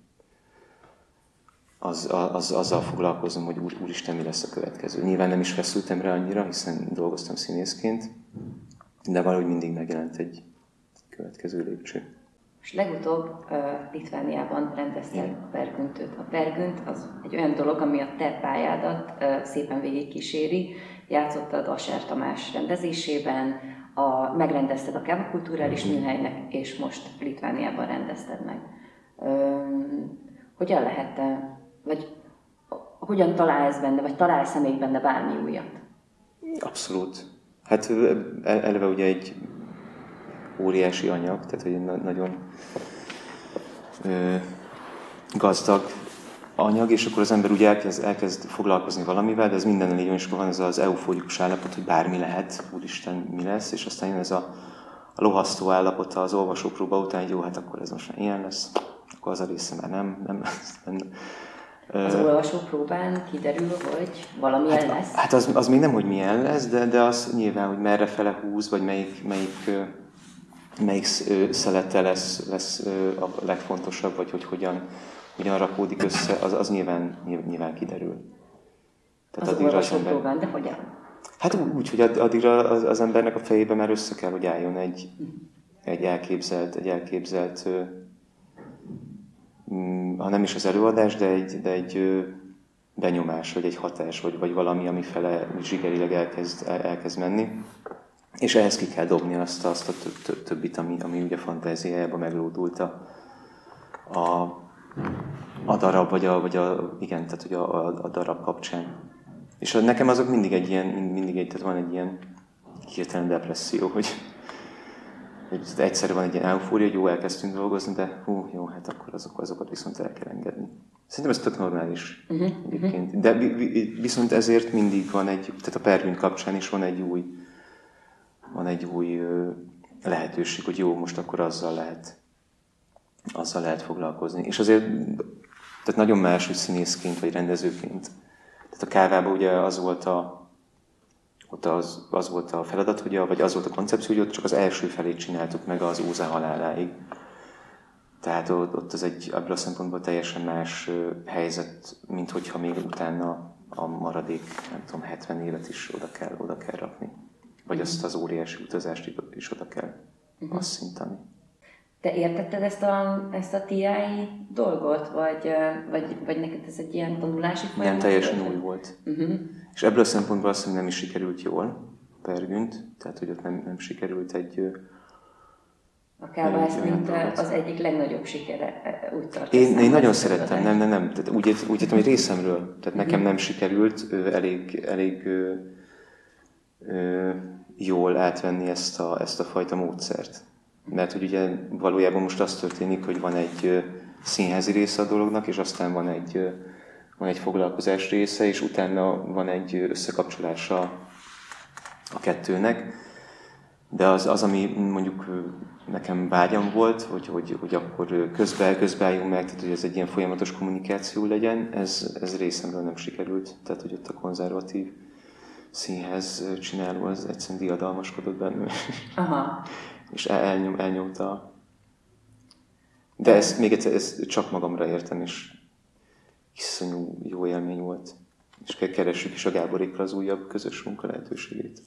az, az, azzal foglalkoznom, hogy úr, úristen, mi lesz a következő. Nyilván nem is feszültem rá annyira, hiszen dolgoztam színészként, de valahogy mindig megjelent egy következő lépcső. És legutóbb uh, Litvániában rendezted a Pergüntöt. A Pergünt az egy olyan dolog, ami a te pályádat uh, szépen végigkíséri. Játszottad Ascher Tamás rendezésében, a, megrendezted a Káva Kulturális Műhelynek, és most Litvániában rendezted meg. Um, hogyan lehet te, vagy hogyan találsz benne, vagy találsz-e még benne bármi újat? Abszolút. Hát eleve ugye egy óriási anyag, tehát hogy nagyon ö, gazdag anyag, és akkor az ember ugye elkezd, elkezd foglalkozni valamivel, de ez minden így, és akkor van ez az eufórikus állapot, hogy bármi lehet, úristen, mi lesz, és aztán jön ez a, a lohasztó állapota az olvasópróba után, hogy jó, hát akkor ez most már ilyen lesz, akkor az a része már nem, nem lesz benne. Az olvasópróbán kiderül, hogy valamilyen hát, lesz? Hát az, az még nem, hogy milyen lesz, de, de az nyilván, hogy merre fele húz, vagy melyik, melyik, melyik szelete lesz, lesz a legfontosabb, vagy hogy hogyan, hogyan rakódik össze, az, az nyilván, nyilván kiderül. Tehát az olvasópróbán, ember... de hogyan? Hát úgy, hogy addigra az, az embernek a fejébe már össze kell, hogy álljon egy, egy elképzelt, egy elképzelt ha nem is az előadás, de egy, de egy benyomás, vagy egy hatás, vagy, vagy valami, ami fele zsigerileg elkezd, elkezd menni. És ehhez ki kell dobni azt, azt a többit, ami, ami ugye fantáziájában meglódult a, a, a darab, vagy a, vagy a, igen, tehát, hogy a, a, a darab kapcsán. És nekem azok mindig egy ilyen, mindig egy, tehát van egy ilyen hirtelen depresszió, hogy hogy egyszerre van egy ilyen eufória, hogy jó, elkezdtünk dolgozni, de hú, jó, hát akkor azok, azokat viszont el kell engedni. Szerintem ez tök normális uh-huh, egyébként. Uh-huh. De viszont ezért mindig van egy, tehát a Pergünt kapcsán is van egy új, van egy új lehetőség, hogy jó, most akkor azzal lehet, azzal lehet foglalkozni. És azért, tehát nagyon más, hogy színészként vagy rendezőként. Tehát a Kávában ugye az volt a Ott az, az volt a feladat, hogy a, vagy az volt a koncepció, hogy ott csak az első felét csináltuk meg az Óza haláláig. Tehát ott, ott az egy ebből a szempontból teljesen más helyzet, mint hogyha még utána a maradék, nem tudom, hetven évet is oda kell, oda kell rakni. Vagy azt az óriási utazást is oda kell uh-huh. asszintani. Te értetted ezt a, ezt a té i dolgot, vagy, vagy, vagy neked ez egy ilyen tanulási folyamat? Nem, teljesen új volt. Uh-huh. És ebből a szempontból azt hiszem nem is sikerült jól Pergünt, tehát hogy ott nem, nem sikerült egy, A kábász, mint az egyik legnagyobb sikere, úgy tartom. Én, én nagyon szerettem, nem, nem, nem. Tehát úgy, úgy értem, hogy részemről. Tehát nekem nem sikerült elég, elég ö, ö, jól átvenni ezt a, ezt a fajta módszert. Mert hogy ugye valójában most az történik, hogy van egy színházi része a dolognak, és aztán van egy, van egy foglalkozás része, és utána van egy összekapcsolása a kettőnek. De az, az, ami mondjuk nekem vágyam volt, hogy, hogy, hogy akkor közben, közbeálljunk meg, tehát hogy ez egy ilyen folyamatos kommunikáció legyen, ez, ez részemről nem sikerült. Tehát, hogy ott a konzervatív színház csináló az egyszerűen diadalmaskodott benne. Aha. És el, elnyom, elnyomta. De ezt még egyszer, ezt csak magamra értem, és iszonyú jó élmény volt. És keressük is a Gáborékkal az újabb közös munka lehetőségét.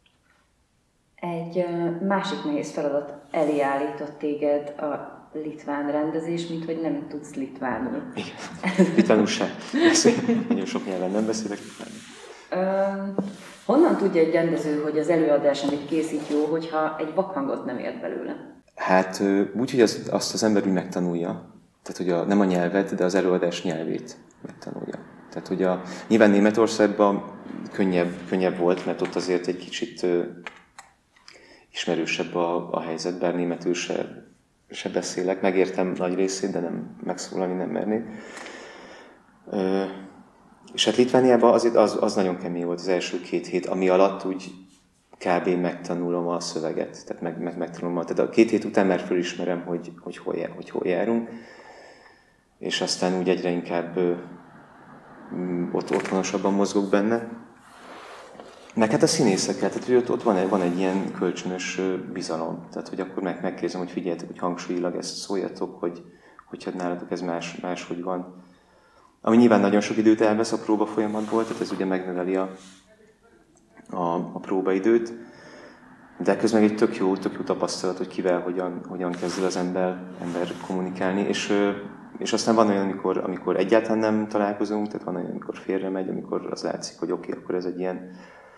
Egy másik nehéz feladat elé állított téged a litván rendezés, mint hogy nem tudsz litvánul. Igen, litvánul sem. Nagyon sok nyelven nem beszélek litvánul. Honnan tudja egy rendező, hogy az előadás, amit készít, jó, hogyha egy vakhangot nem ért belőle? Hát úgy, hogy az, azt az ember úgy megtanulja. Tehát, hogy a, nem a nyelvet, de az előadás nyelvét megtanulja. Tehát, hogy a, nyilván Németországban könnyebb, könnyebb volt, mert ott azért egy kicsit ismerősebb a, a helyzet, bár németül se, se beszélek. Megértem nagy részét, de nem megszólalni nem mernék. Ö, és hát Litvániában azért az, az nagyon kemény volt az első két hét, ami alatt úgy kb. Megtanulom a szöveget. Tehát meg, meg, megtanulom a, tehát a két hét után már fölismerem, hogy, hogy, hol, jár, hogy hol járunk. És aztán úgy egyre inkább ö, ott otthonosabban mozgok benne. Meg hát a színészekkel, tehát hogy ott, ott van, egy, van egy ilyen kölcsönös bizalom. Tehát, hogy akkor meg, megkérdezem, hogy figyeljetek, hogy hangsúlyilag ezt szóljatok, hogy, hogy hát nálatok ez más, máshogy van. Ami nyilván nagyon sok időt elvesz a próba folyamatból, tehát ez ugye megnöveli a, a, a próbaidőt. De közben egy tök jó, tök jó tapasztalat, hogy kivel, hogyan, hogyan kezd az ember, ember kommunikálni. És, és aztán van olyan, amikor, amikor egyáltalán nem találkozunk, tehát van olyan, amikor félre megy, amikor az látszik, hogy oké, okay, akkor ez egy ilyen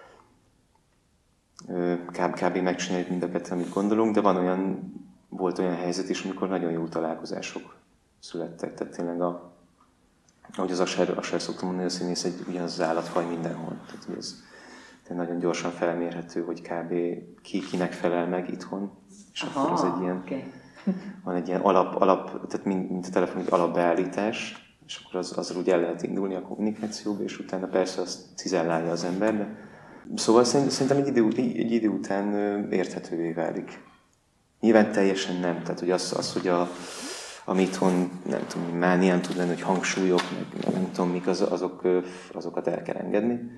Kb. kb. Megcsináljuk mind a kettőt, amit gondolunk, de van olyan, volt olyan helyzet is, amikor nagyon jó találkozások születtek. Tehát tényleg, a, ahogy az Asher, Asher szoktam mondani, a színész egy ugyanaz az állatfaj mindenhol. Tehát ez nagyon gyorsan felmérhető, hogy kb. Ki kinek felel meg itthon. És Aha, akkor az egy ilyen, okay. Van egy ilyen alap, alap tehát mint, mint a telefon, egy alapbeállítás, és akkor az, azzal úgy el lehet indulni a kommunikációba, és utána persze azt cizellálja az ember, de szóval szerintem egy idő, egy idő után érthetővé válik. Nyilván teljesen nem. Tehát, hogy az, az hogy a, ami itthon, nem tudom, mánián tud lenni, hogy hangsúlyok, meg nem tudom mik, az, azok, azokat el kell engedni.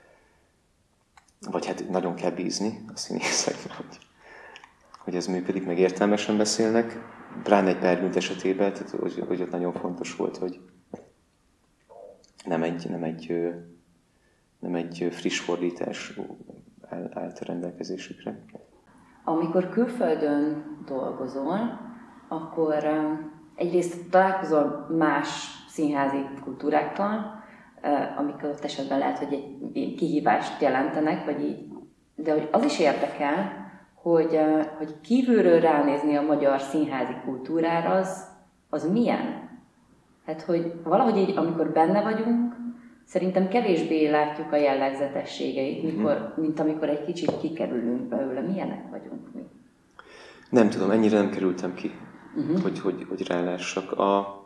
Vagy hát nagyon kell bízni a színészeknek, hogy, hogy ez működik, meg értelmesen beszélnek. Pláne egy Peer Gynt esetében, tehát, hogy, hogy ott nagyon fontos volt, hogy nem egy, nem egy nem egy friss fordítás állt a rendelkezésükre. Amikor külföldön dolgozol, akkor egyrészt találkozol más színházi kultúrákkal, amik ott esetben lehet, hogy egy kihívást jelentenek, vagy így, de hogy az is érdekel, hogy, hogy kívülről ránézni a magyar színházi kultúrára, az, az milyen? Hát, hogy valahogy így, amikor benne vagyunk, szerintem kevésbé látjuk a jellegzetességeit, mikor, mint amikor egy kicsit kikerülünk belőle. Milyenek vagyunk mi? Nem tudom, ennyire nem kerültem ki, uh-huh. hogy, hogy, hogy rálássak. A...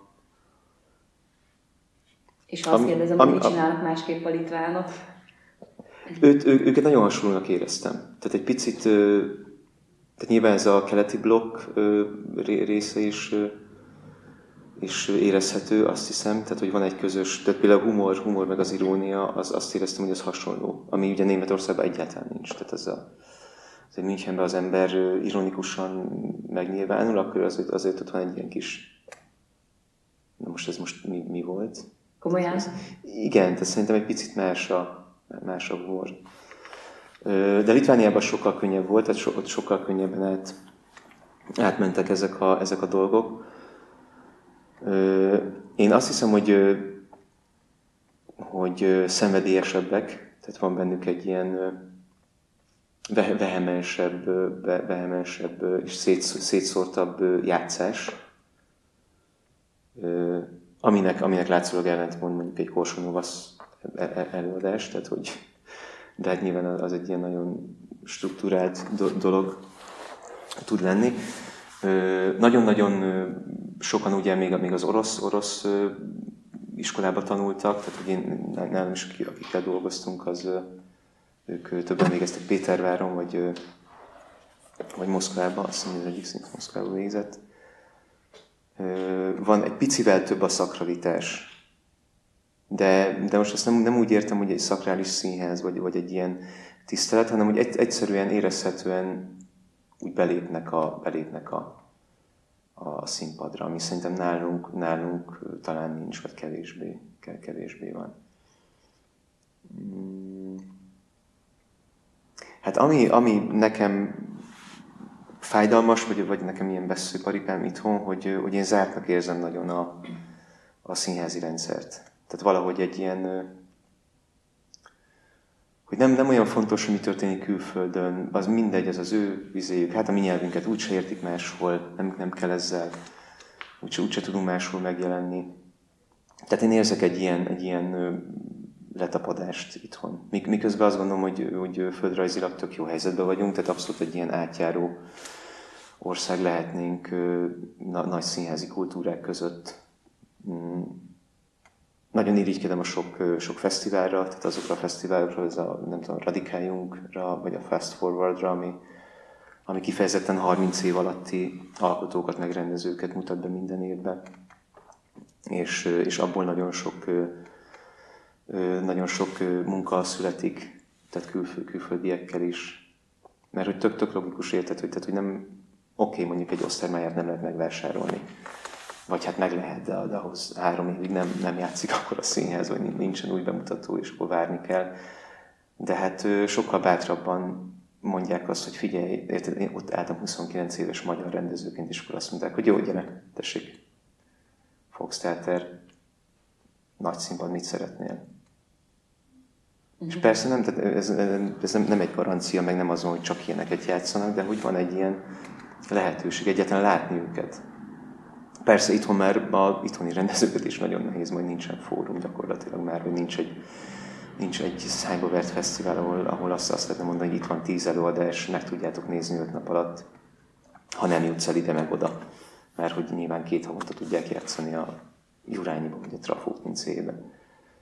És ha azt kérdezem, hogy mit csinálnak másképp a litvánok? Őt, ő, őket nagyon hasonlónak éreztem. Tehát egy picit, tehát nyilván ez a keleti blokk része is, és érezhető, azt hiszem, tehát hogy van egy közös, tehát például a humor, humor meg az irónia, az, azt éreztem, hogy az hasonló, ami ugye Németországban egyáltalán nincs. Tehát ez a, az egy Münchenben az ember ironikusan megnyilvánul, akkor azért, azért ott van egy ilyen kis, na most ez most mi, mi volt? Komolyan? Ez, igen, tehát szerintem egy picit más a, más a humor. De Litvániában sokkal könnyebb volt, tehát so, ott sokkal könnyebben át, átmentek ezek a, ezek a dolgok. Én azt hiszem, hogy, hogy szenvedélyesebbek, tehát van bennük egy ilyen, vehemensebb, vehemensebb és szétszórtabb játszás, aminek, aminek látszólag ellentmond mondjuk egy Korsonovasz előadás, tehát hogy, de hát nyilván az egy ilyen nagyon struktúrált dolog tud lenni. Nagyon-nagyon sokan ugye még, még az orosz, orosz iskolába tanultak, tehát hogy én nálam is, akikkel dolgoztunk, az ők többen végeztek Péterváron, vagy, vagy Moszkvában, azt hiszem, az egyik szint Moszkvában végzett. Van egy picivel több a szakralitás, de, de most ezt nem, nem úgy értem, hogy egy szakrális színház, vagy, vagy egy ilyen tisztelet, hanem hogy egy, egyszerűen érezhetően úgy belépnek a, belépnek a, a színpadra, ami szerintem nálunk, nálunk talán nincs, vagy kevésbé, kevésbé van. Hát ami, ami nekem fájdalmas, vagy, vagy nekem ilyen veszőparipám itthon, hogy, hogy én zártnak érzem nagyon a, a színházi rendszert. Tehát valahogy egy ilyen, hogy nem, nem olyan fontos, hogy mi történik külföldön, az mindegy, az az ő vizéjük, hát a mi nyelvünket úgyse értik máshol, nem, nem kell ezzel, úgyse, úgyse tudunk máshol megjelenni. Tehát én érzek egy ilyen, egy ilyen letapadást itthon. Miközben azt gondolom, hogy, hogy földrajzilag tök jó helyzetben vagyunk, tehát abszolút egy ilyen átjáró ország lehetnénk na, nagy színházi kultúrák között. Nagyon irigykedem a sok, sok fesztiválra, tehát azokra a fesztiválokra, ez a, nem tudom, Radikáljunk-ra, vagy a Fast Forward-ra, ami, ami kifejezetten harminc év alatti alkotókat, megrendezőket mutat be minden évben. És, és abból nagyon sok, nagyon sok munka születik, tehát külföld, külföldiekkel is. Mert hogy tök-tök logikus érted, hogy, tehát, hogy nem oké, okay, mondjuk egy Osztermályát nem lehet megvásárolni. Vagy hát meg lehet, de, de ahhoz három évig nem, nem játszik akkor a színház, vagy nincsen új bemutató, és akkor várni kell. De hát sokkal bátrabban mondják azt, hogy figyelj, érted, én ott álltam huszonkilenc éves magyar rendezőként, és akkor azt mondták, hogy jó, gyere, tessék, Volkstheater, nagy színpad, mit szeretnél? Mm-hmm. És persze nem, tehát ez, ez nem, nem egy garancia, meg nem azon, hogy csak ilyeneket játszanak, de hogy van egy ilyen lehetőség egyáltalán látni őket. Persze itthon már a itthoni rendezőket is nagyon nehéz, majd nincsen fórum gyakorlatilag már, hogy nincs egy, nincs egy szányba vert fesztivál, ahol, ahol azt, azt lehetne mondani, hogy itt van tíz előadás, meg tudjátok nézni öt nap alatt, ha nem jutsz el ide meg oda. Mert hogy nyilván két havonta tudják játszani a Jurányiban, vagy a Trafó pincéjében.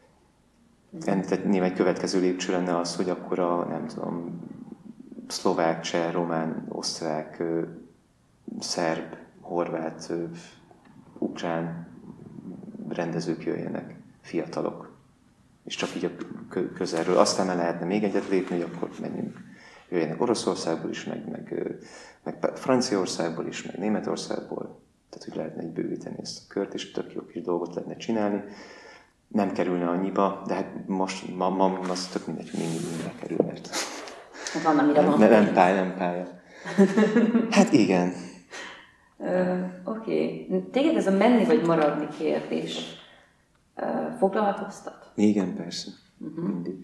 Tehát nyilván egy következő lépcső lenne az, hogy akkor a, nem tudom, szlovák, cseh, román, osztrák, szerb, horvát, ukrán rendezők jöjjenek, fiatalok. És csak így a közelről. Aztán már lehetne még egyet lépni, hogy akkor menjünk. Jöjjenek Oroszországból is, meg, meg, meg Franciaországból is, meg Németországból. Tehát, hogy lehetne így bővíteni ezt a kört, és tök jó kis dolgot lehetne csinálni. Nem kerülne annyiba, de hát most, ma, ma az tök mindegy, hogy mindre kerül, mert hát van, amire van. Nem, nem pálya, nem pálya. Hát igen. Uh, Oké. Okay. Téged ez a menni vagy maradni kérdés uh, foglalkoztat? Igen, persze. Uh-huh. Mindig.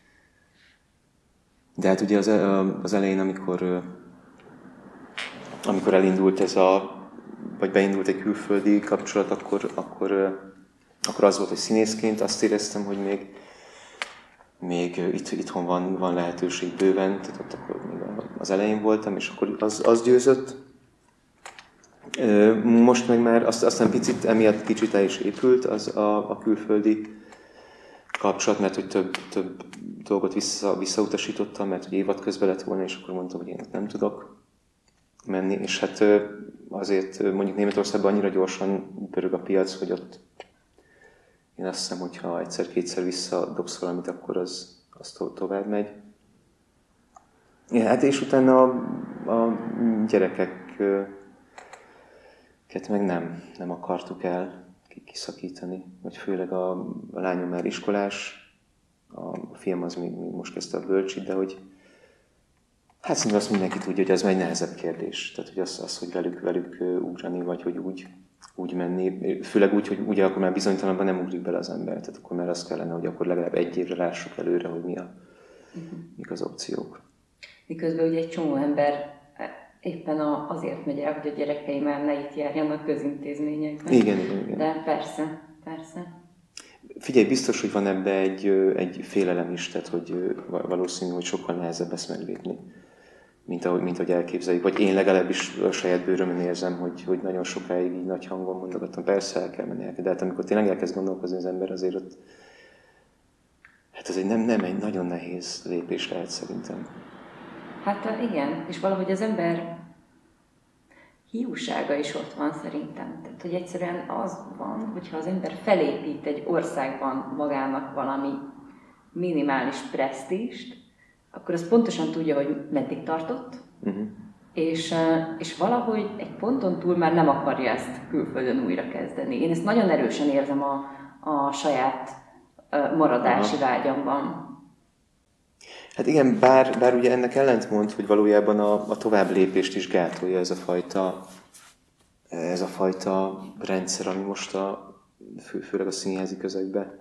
De hát ugye az, az elején, amikor, amikor elindult ez a, vagy beindult egy külföldi kapcsolat, akkor, akkor, akkor az volt, hogy színészként azt éreztem, hogy még, még itt, itthon van, van lehetőség bőven, tehát ott akkor még az elején voltam, és akkor az, az győzött. Most meg már azt, aztán picit, emiatt kicsit el is épült az a, a külföldi kapcsolat, mert hogy több, több dolgot vissza, visszautasítottam, mert hogy évad közben lett volna, és akkor mondtam, hogy én nem tudok menni. És hát azért mondjuk Németországban annyira gyorsan pörög a piac, hogy ott én azt hiszem, hogy ha egyszer-kétszer visszadobsz valamit, akkor az, az to- tovább megy. Ja, hát és utána a, a gyerekeket meg nem, nem akartuk el kiszakítani, vagy főleg a, a lányom már iskolás, a fiam az még, még most kezdte a bölcsit, de hogy hát szerintem azt mindenki tudja, hogy ez egy nehezebb kérdés. Tehát, hogy az, az hogy velük, velük ugrani, vagy hogy úgy, úgy menni. Főleg úgy, hogy ugye akkor már bizonytalanban nem ugrik bele az ember. Tehát akkor már az kellene, hogy akkor legalább egy évre lássuk előre, hogy mi a, uh-huh. mik az opciók. Miközben ugye egy csomó ember éppen azért megy el, hogy a gyerekei már ne itt járjanak közintézményekben. Igen, igen, igen. De persze, persze. Figyelj, biztos, hogy van ebbe egy, egy félelem is, tehát hogy valószínű, hogy sokkal nehezebb ezt meglépni, mint ahogy, mint ahogy elképzeljük. Vagy én legalábbis a saját bőrömön érzem, hogy, hogy nagyon sokáig így nagy hangon mondogattam, persze el kell menni, el kell. De hát amikor tényleg elkezd gondolkozni az ember, azért ott, hát ez egy nem, nem egy nagyon nehéz lépés lehet szerintem. Hát igen, és valahogy az ember hiúsága is ott van szerintem. Tehát, hogy egyszerűen az van, hogyha az ember felépít egy országban magának valami minimális presztízst, akkor az pontosan tudja, hogy meddig tartott, uh-huh. és, és valahogy egy ponton túl már nem akarja ezt külföldön újra kezdeni. Én ezt nagyon erősen érzem a, a saját maradási Aha. vágyamban. Hát igen, bár, bár ugye ennek ellentmond, hogy valójában a, a tovább lépést is gátolja ez a fajta, ez a fajta rendszer, ami most a, fő, főleg a színházi közegben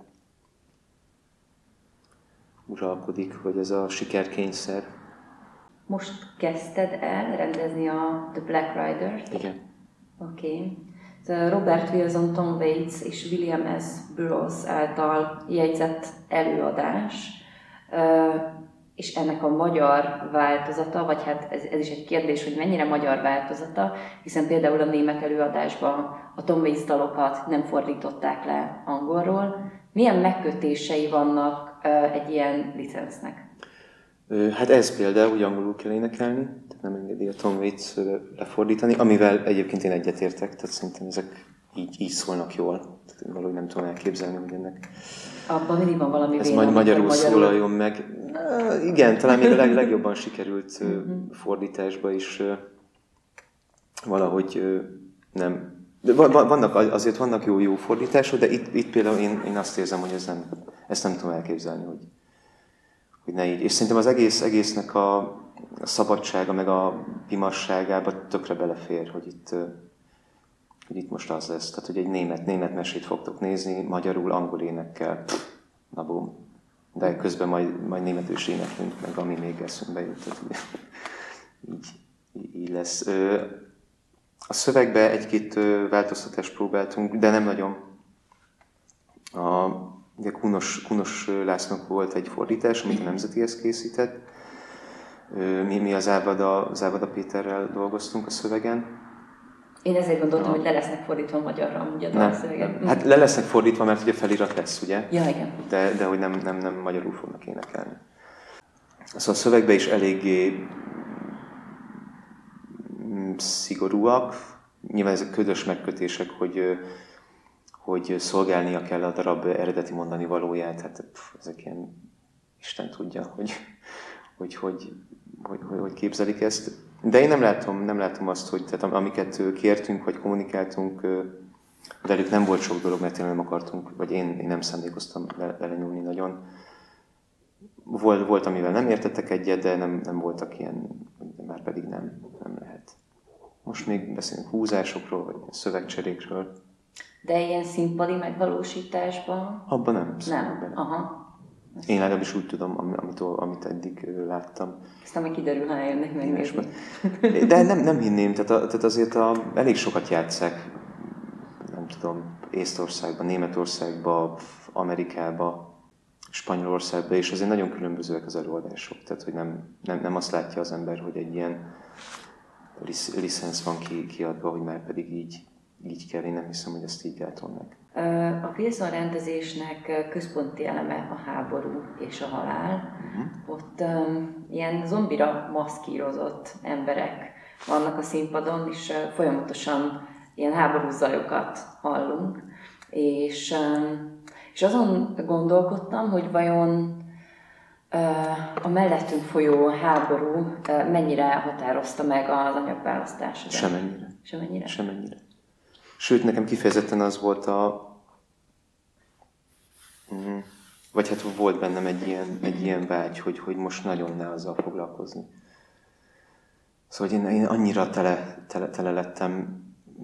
uralkodik, hogy ez a sikerkényszer. Most kezdted el rendezni a The Black Riders? Igen. Oké. Okay. Robert Wilson, Tom Waits és William S. Burroughs által jegyzett előadás, és ennek a magyar változata, vagy hát ez, ez is egy kérdés, hogy mennyire magyar változata, hiszen például a német előadásban a Tom Waits dalokat nem fordították le angolról. Milyen megkötései vannak egy ilyen licensznek? Hát ez például, hogy angolul kell énekelni, tehát nem engedi a Tom Waits lefordítani, amivel egyébként én egyetértek, tehát szerintem ezek így, így szólnak jól. Tehát én valahogy nem tudom elképzelni, hogy ennek... Abban mindig van valami ez véna, majd magyarul, magyarul szólaljon meg. Na, igen, talán még a leg, legjobban sikerült uh-huh. fordításba is valahogy nem... De vannak, azért vannak jó-jó fordítások, de itt, itt például én, én azt érzem, hogy ez nem, ezt nem tudom elképzelni, hogy, hogy ne így. És szerintem az egész, egésznek a, a szabadsága, meg a pimasságába tökre belefér, hogy itt, hogy itt most az lesz. Tehát, hogy egy német, német mesét fogtok nézni, magyarul, angol énekkel, na bum. De közben majd, majd németül is éneklünk, meg ami még eszünkbe jut. Tehát, így, így, így lesz. A szövegbe egy-két változtatást próbáltunk, de nem nagyon. A, ugye Kunos, Kunos Lászlónak volt egy fordítás, amit a Nemzetihez készített. Mi, mi az Ávada, az Ávada Péterrel dolgoztunk a szövegen. Én ezért gondoltam, a... hogy le lesznek fordítva magyarra, ugye a szövegen. Hát le lesznek fordítva, mert ugye felirat lesz, ugye? Ja, igen. De, de hogy nem, nem, nem magyarul fognak énekelni. Szóval a szövegben is eléggé szigorúak. Nyilván ezek ködös megkötések, hogy, hogy szolgálnia kell a darab eredeti mondani valóját. Hát pff, ezek ilyen, Isten tudja, hogy hogy, hogy, hogy, hogy, hogy képzelik ezt. De én nem látom, nem látom azt, hogy tehát amiket kértünk, vagy kommunikáltunk, velük nem volt sok dolog, mert tényleg nem akartunk, vagy én, én nem szándékoztam belenyúlni nagyon. Volt, volt, amivel nem értettek egyet, de nem, nem voltak ilyen, már pedig nem, nem lehet. Most még beszélünk húzásokról, vagy szövegcserékről. De ilyen színpadi megvalósításban? Abban nem. Nem, aha. Én legalábbis úgy tudom, amit, amit eddig láttam. Aztán meg kiderül, ha eljönnek megnézni. De nem, nem hinném, tehát, a, tehát azért a, elég sokat játsszák, nem tudom, Észtországban, Németországban, Amerikában, Spanyolországban, és azért nagyon különbözőek az előadások. Tehát, hogy nem, nem, nem azt látja az ember, hogy egy ilyen licensz van ki, kiadva, hogy már pedig így, így kell. Én nem hiszem, hogy ezt így gátolnak. A Wilson rendezésnek központi eleme a háború és a halál. Uh-huh. Ott um, ilyen zombira maszkírozott emberek vannak a színpadon, és uh, folyamatosan ilyen háborús zajokat hallunk. És, um, és azon gondolkodtam, hogy vajon uh, a mellettünk folyó háború uh, mennyire határozta meg az anyagválasztásodat? Semennyire. Semennyire? Semennyire. Sőt, nekem kifejezetten az volt a... Vagy hát volt bennem egy ilyen, egy ilyen vágy, hogy, hogy most nagyon ne azzal foglalkozni. Szóval én, én annyira tele, tele, tele lettem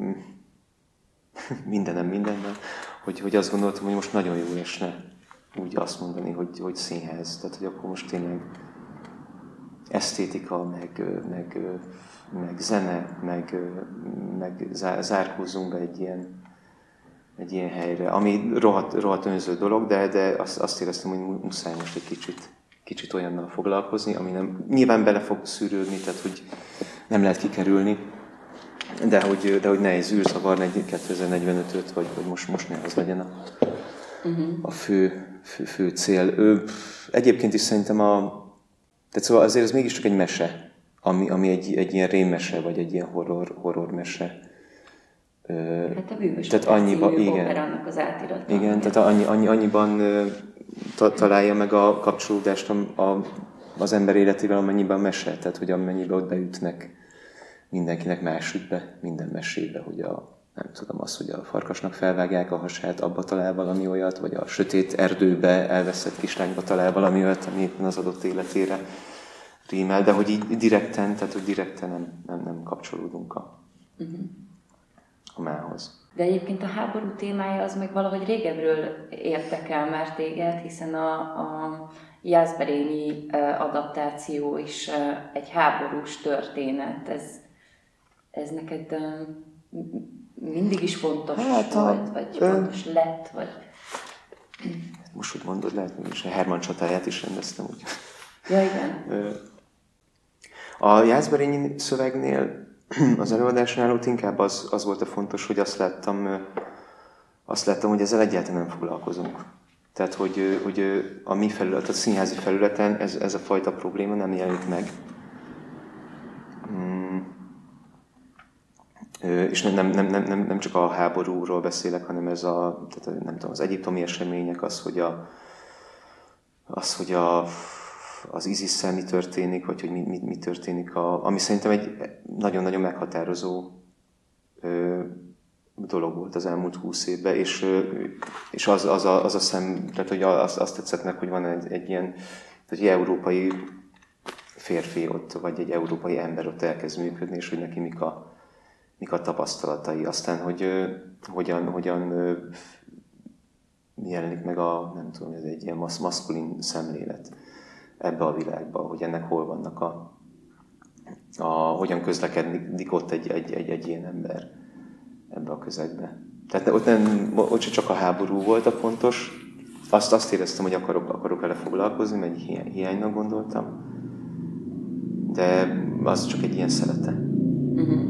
mindenem mindennel, hogy, hogy azt gondoltam, hogy most nagyon jó esne úgy azt mondani, hogy, hogy színház. Tehát, hogy akkor most tényleg esztétika, meg, meg, meg zene, meg, meg zárkózzunk be egy ilyen, egy ilyen helyre, ami rohadt, rohadt önző dolog, de, de azt, azt éreztem, hogy muszáj most egy kicsit, kicsit olyannal foglalkozni, ami nem, nyilván bele fog szűrődni, tehát hogy nem lehet kikerülni, de hogy, de hogy ne egy űrzavar kétezer-negyvenötöt, vagy, vagy most, most ne az legyen a, uh-huh. a fő, fő, fő cél. Ő, egyébként is szerintem a, tehát szóval azért ez mégiscsak egy mese, ami, ami egy, egy ilyen rémmese, vagy egy ilyen horror, horror mese. Hát a bűvös tehát annyiba, igen, operának az átirata. Igen, tehát annyi, annyi, annyiban ta, találja meg a kapcsolódást a, a, az ember életével, amennyiben mese, tehát hogy amennyiben ott beütnek mindenkinek másügybe, minden mesébe, hogy a, nem tudom, az, hogy a farkasnak felvágják a hasát, abba talál valami olyat, vagy a sötét erdőbe elveszett kislányba talál valami olyat, ami éppen az adott életére rímel, de hogy így direkten, tehát hogy direkten nem, nem, nem kapcsolódunk a, uh-huh. a mához. De egyébként a háború témája az meg valahogy régebről érdekel már téged, hiszen a, a Jászberényi adaptáció is egy háborús történet. Ez, ez neked mindig is fontos hát a, volt, vagy ö... fontos lett, vagy... Most úgy mondod, lehet, hogy is a Herman csatáját is rendeztem. Úgy. Ja, igen. A Jászberényi szövegnél az előadásnál ott inkább az, az volt a fontos, hogy azt láttam, azt láttam, hogy ezzel egyáltalán nem foglalkozunk. Tehát, hogy, hogy a mi felület, a színházi felületen ez, ez a fajta probléma nem jelenik meg. És nem, nem, nem, nem, nem csak a háborúról beszélek, hanem ez a, tehát nem tudom, az egyiptomi események, az, hogy, a, az, hogy a, az ISIS-szel mi történik, vagy hogy mi, mi, mi történik, a, ami szerintem egy nagyon-nagyon meghatározó ö, dolog volt az elmúlt húsz évben, és, ö, és az, az, a, az a szem, tehát hogy azt, azt tetszett meg, hogy van egy, egy ilyen, egy európai férfi ott, vagy egy európai ember ott elkezd működni, és hogy neki mik a mik a tapasztalatai, aztán, hogy ö, hogyan, hogyan ö, jelenik meg a, nem tudom, ez egy ilyen masz, maszkulin szemlélet ebbe a világba, hogy ennek hol vannak a, a hogyan közlekedik ott egy, egy, egy, egy ilyen ember ebbe a közegbe. Tehát ott, nem, ott csak a háború volt a fontos, azt, azt éreztem, hogy akarok, akarok vele foglalkozni, mert hiány, hiánynak gondoltam, de az csak egy ilyen szelete. Uh-huh.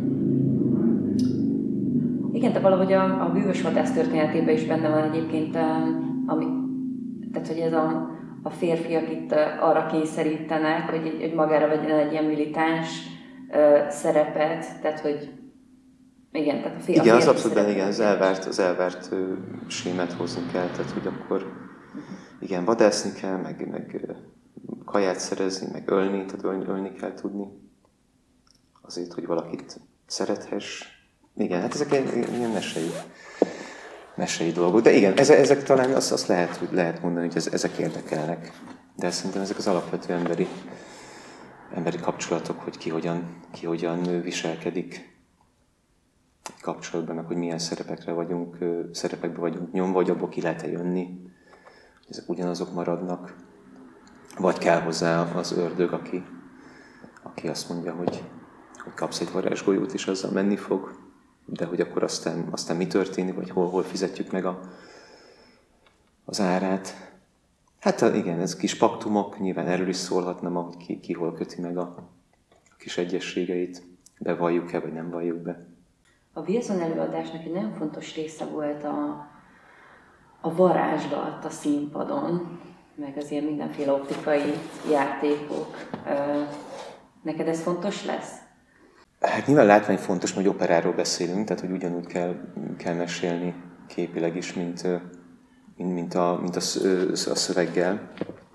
Igen, de valahogy a, a bűvös vadász történetében is benne van egyébként, ami, tehát hogy ez a, a férfiak itt arra kényszerítenek, hogy, hogy magára vegyen egy ilyen militáns uh, szerepet, tehát hogy igen, tehát a férfi. Igen, az abszolút benne, igen, az elvárt, az elvárt uh, sémát hozni kell, tehát hogy akkor igen, vadászni kell, meg, meg uh, kaját szerezni, meg ölni, tehát ölni, ölni kell tudni azért, hogy valakit szerethess. Igen, hát ezek ilyen, ilyen mesei, mesei dolgok. De igen, ezek, ezek talán azt, azt lehet, lehet mondani, hogy ez, ezek érdekelnek. De szerintem ezek az alapvető emberi, emberi kapcsolatok, hogy ki hogyan, ki hogyan viselkedik kapcsolatban, hogy milyen szerepekre vagyunk, szerepekbe vagyunk nyomva, vagy abból ki lehet-e jönni. Ezek ugyanazok maradnak. Vagy kell hozzá az ördög, aki, aki azt mondja, hogy, hogy kapsz egy varázsgolyót, és azzal menni fog. De hogy akkor aztán, aztán mi történik, vagy hol, hol fizetjük meg a, az árát. Hát igen, ez kis paktumok, nyilván erről is szólhatnám, hogy ki, ki hol köti meg a, a kis egyességeit, bevalljuk-e, vagy nem valljuk be. A Wilson előadásnak egy nagyon fontos része volt a, a varázslat a színpadon, meg azért mindenféle optikai játékok. Neked ez fontos lesz? Hát nyilván látvány fontos, hogy operáról beszélünk, tehát hogy ugyanúgy kell, kell mesélni képileg is, mint, mint, mint, a, mint a, a szöveggel.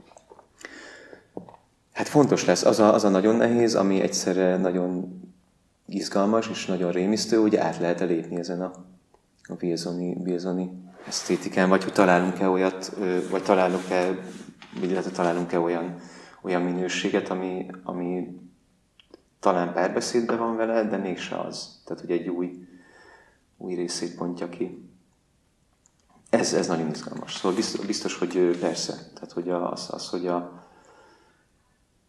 Hát fontos lesz, az a, az a nagyon nehéz, ami egyszerre nagyon izgalmas és nagyon rémisztő, hogy át lehet lépni ezen a, a Wilsoni, Wilsoni esztétikán, vagy hogy találunk-e olyat, vagy találunk-e, vagy lehet, találunk-e olyan, olyan minőséget, ami, ami talán párbeszédben van vele, de mégse az. Tehát, hogy egy új, új részét pontja ki. Ez, ez nagyon izgalmas. Szóval biztos, biztos hogy persze. Tehát, hogy az, az hogy, a,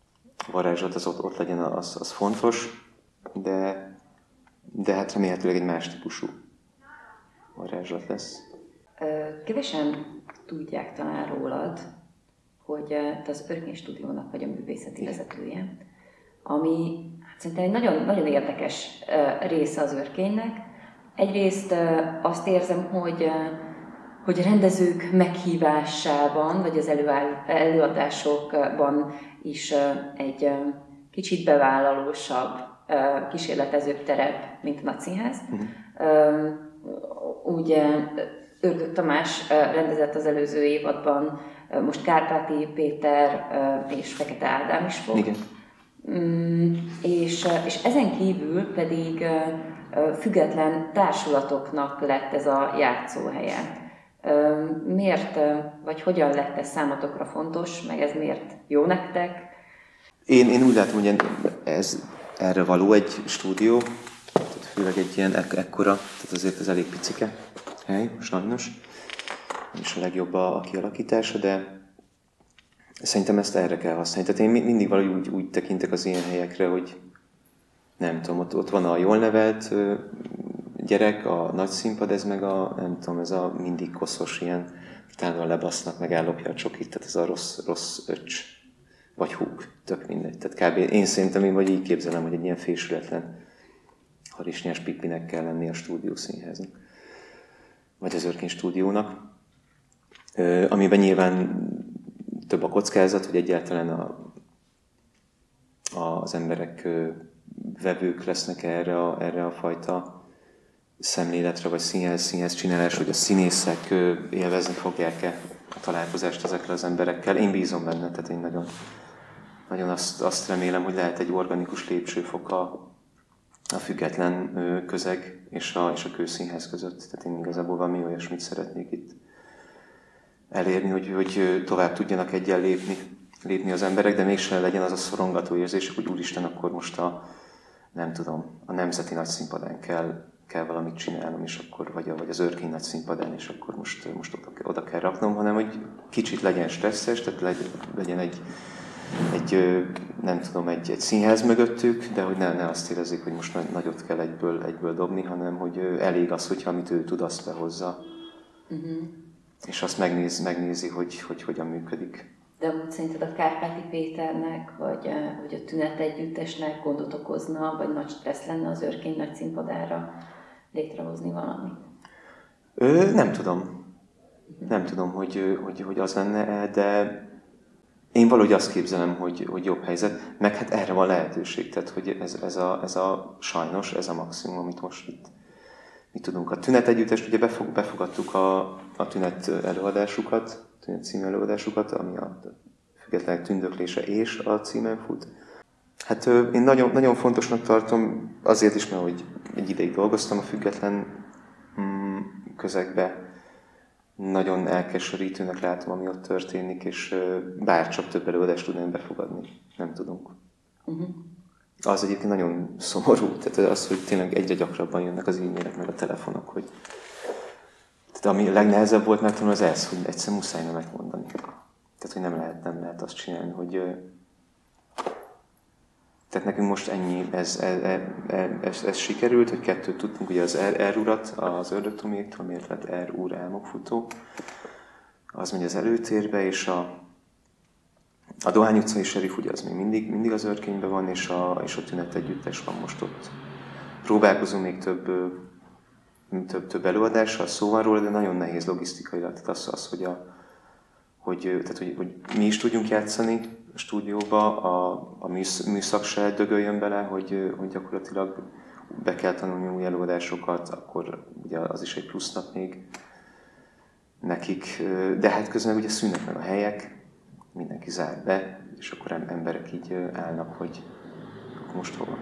a varázslat az ott, ott legyen, az, az fontos, de, de hát remélhetőleg egy más típusú varázslat lesz. Kevesen tudják talán rólad, hogy te az Örkény Stúdiónak vagy a művészeti Igen. vezetője, ami hát szerintem egy nagyon, nagyon érdekes része az Örkénynek. Egyrészt azt érzem, hogy, hogy a rendezők meghívásában, vagy az előáll, előadásokban is egy kicsit bevállalósabb, kísérletezőbb terep, mint a Nagyszínház. Uh-huh. Ugye Ördög Tamás rendezett az előző évadban, most Kárpáti Péter és Fekete Ádám is fog. Igen. Mm, és, és ezen kívül pedig független társulatoknak lett ez a játszóhelye. Miért, vagy hogyan lett ez számotokra fontos, meg ez miért jó nektek? Én, én úgy látom, hogy ez erre való egy stúdió, tehát főleg egy ilyen ek- ekkora, tehát azért ez elég picike hely, sajnos. Nem is a legjobb a, a kialakítása, de szerintem ezt erre kell használni. Tehát én mindig valahogy úgy, úgy tekintek az ilyen helyekre, hogy nem tudom, ott, ott van a jól nevelt gyerek, a nagy színpad, ez meg a, nem tudom, ez a mindig koszos ilyen, utána lebasznak, meg ellopja a csokit, tehát ez a rossz, rossz öcs, vagy húg, tök mindegy. Tehát kb. Én szerintem én vagy így képzelem, hogy egy ilyen fésületlen harisnyás pipinek kell lenni a stúdiószínháznak, vagy az Örkény Stúdiónak, amiben nyilván több a kockázat, hogy egyáltalán a, az emberek vevők lesznek erre a, erre a fajta szemléletre, vagy színház, színház csinálás, hogy a színészek élvezni fogják-e a találkozást ezekkel az emberekkel. Én bízom benne, tehát én nagyon, nagyon azt, azt remélem, hogy lehet egy organikus lépcsőfok a, a független közeg és a, és a kőszínház között. Tehát én igazából valami olyasmit szeretnék itt elérni, hogy, hogy tovább tudjanak egyen lépni, lépni az emberek, de mégsem legyen az a szorongató érzés, hogy úristen, akkor most a, nem tudom, a Nemzeti Nagyszínpadán kell, kell valamit csinálnom, és akkor, vagy, a, vagy az Örkény Nagyszínpadán, és akkor most, most oda, oda kell raknom, hanem hogy kicsit legyen stresszes, tehát legyen, legyen egy, egy, nem tudom, egy, egy színház mögöttük, de hogy ne, ne azt érezzék, hogy most nagyot kell egyből, egyből dobni, hanem hogy elég az, hogyha amit ő tud, azt behozza. Uh-huh. És azt megnéz, megnézi, hogy, hogy hogyan működik. De amúgy szerinted a Kárpáti Péternek, vagy, vagy a Tünet Együttesnek gondot okozna, vagy nagy stressz lenne az Örkény Nagyszínpadára létrehozni valamit? Ö, nem tudom. Uh-huh. Nem tudom, hogy, hogy, hogy az lenne, de én valahogy azt képzelem, hogy, hogy jobb helyzet, meg hát erre van lehetőség, tehát hogy ez, ez, a, ez a sajnos, ez a maximum, amit most itt mit tudunk. A Tünet Együttest, ugye befog, befogadtuk a, a Tünet előadásukat, Tünet című előadásukat, ami a Függetlenek tündöklése és a címen fut. Hát én nagyon, nagyon fontosnak tartom, azért is, mert hogy egy ideig dolgoztam a független mm, közegbe, nagyon elkeserítőnek látom, ami ott történik, és bárcsak több előadást tudnánk befogadni. Nem tudunk. Uh-huh. Az egyébként nagyon szomorú, tehát az, hogy tényleg egyre gyakrabban jönnek az e-mailek, meg a telefonok, hogy tehát ami legnehezebb volt megtanulni, az ez, hogy egyszer muszáj nemet mondani. Tehát, hogy nem lehet, nem lehet azt csinálni, hogy tehát nekünk most ennyi, ez, ez, ez, ez, ez sikerült, hogy kettőt tudtunk, ugye az R urat, az Ördög Tomiéktól, miért lett R úr álmokfutó, az megy az előtérbe, és a A Dohány utcai Serif, ugye az még mindig, mindig az Örkényben van, és a, és a Tünet Együttes van most ott. Próbálkozunk még több, több, több előadással, szó van róla, de nagyon nehéz logisztikailag. Tehát az, az hogy, a, hogy, tehát, hogy, hogy mi is tudjunk játszani a stúdióba, a, a műsz, műszak se dögöljön bele, hogy, hogy gyakorlatilag be kell tanulni új előadásokat, akkor ugye az is egy plusz nap még nekik. De hát közben ugye szűnnek meg a helyek, mindenki zár be, és akkor emberek így állnak, hogy most hova.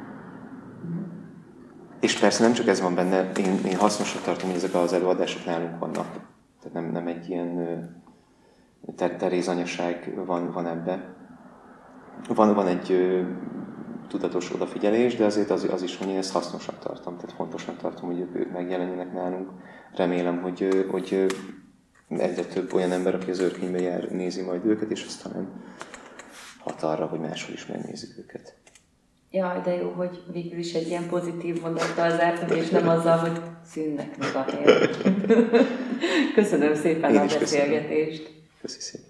És persze nem csak ez van benne, én, én hasznosra tartom, hogy ezek az előadások nálunk vannak. Tehát nem, nem egy ilyen ter- terézanyaság van, van ebbe. Van, van egy ö, tudatos odafigyelés, de azért az, az is, hogy én ezt hasznosnak tartom. Tehát fontosnak tartom, hogy ők, ők megjelenjenek nálunk. Remélem, hogy, hogy egyre több olyan ember, aki az Örkénybe jár, nézi majd őket, és aztán hat arra, hogy máshol is megnézzük őket. Jaj, de jó, hogy végül is egy ilyen pozitív mondattal zártuk, és nem azzal, hogy szűnnek meg a helyet. Köszönöm szépen a beszélgetést. Köszönöm szépen.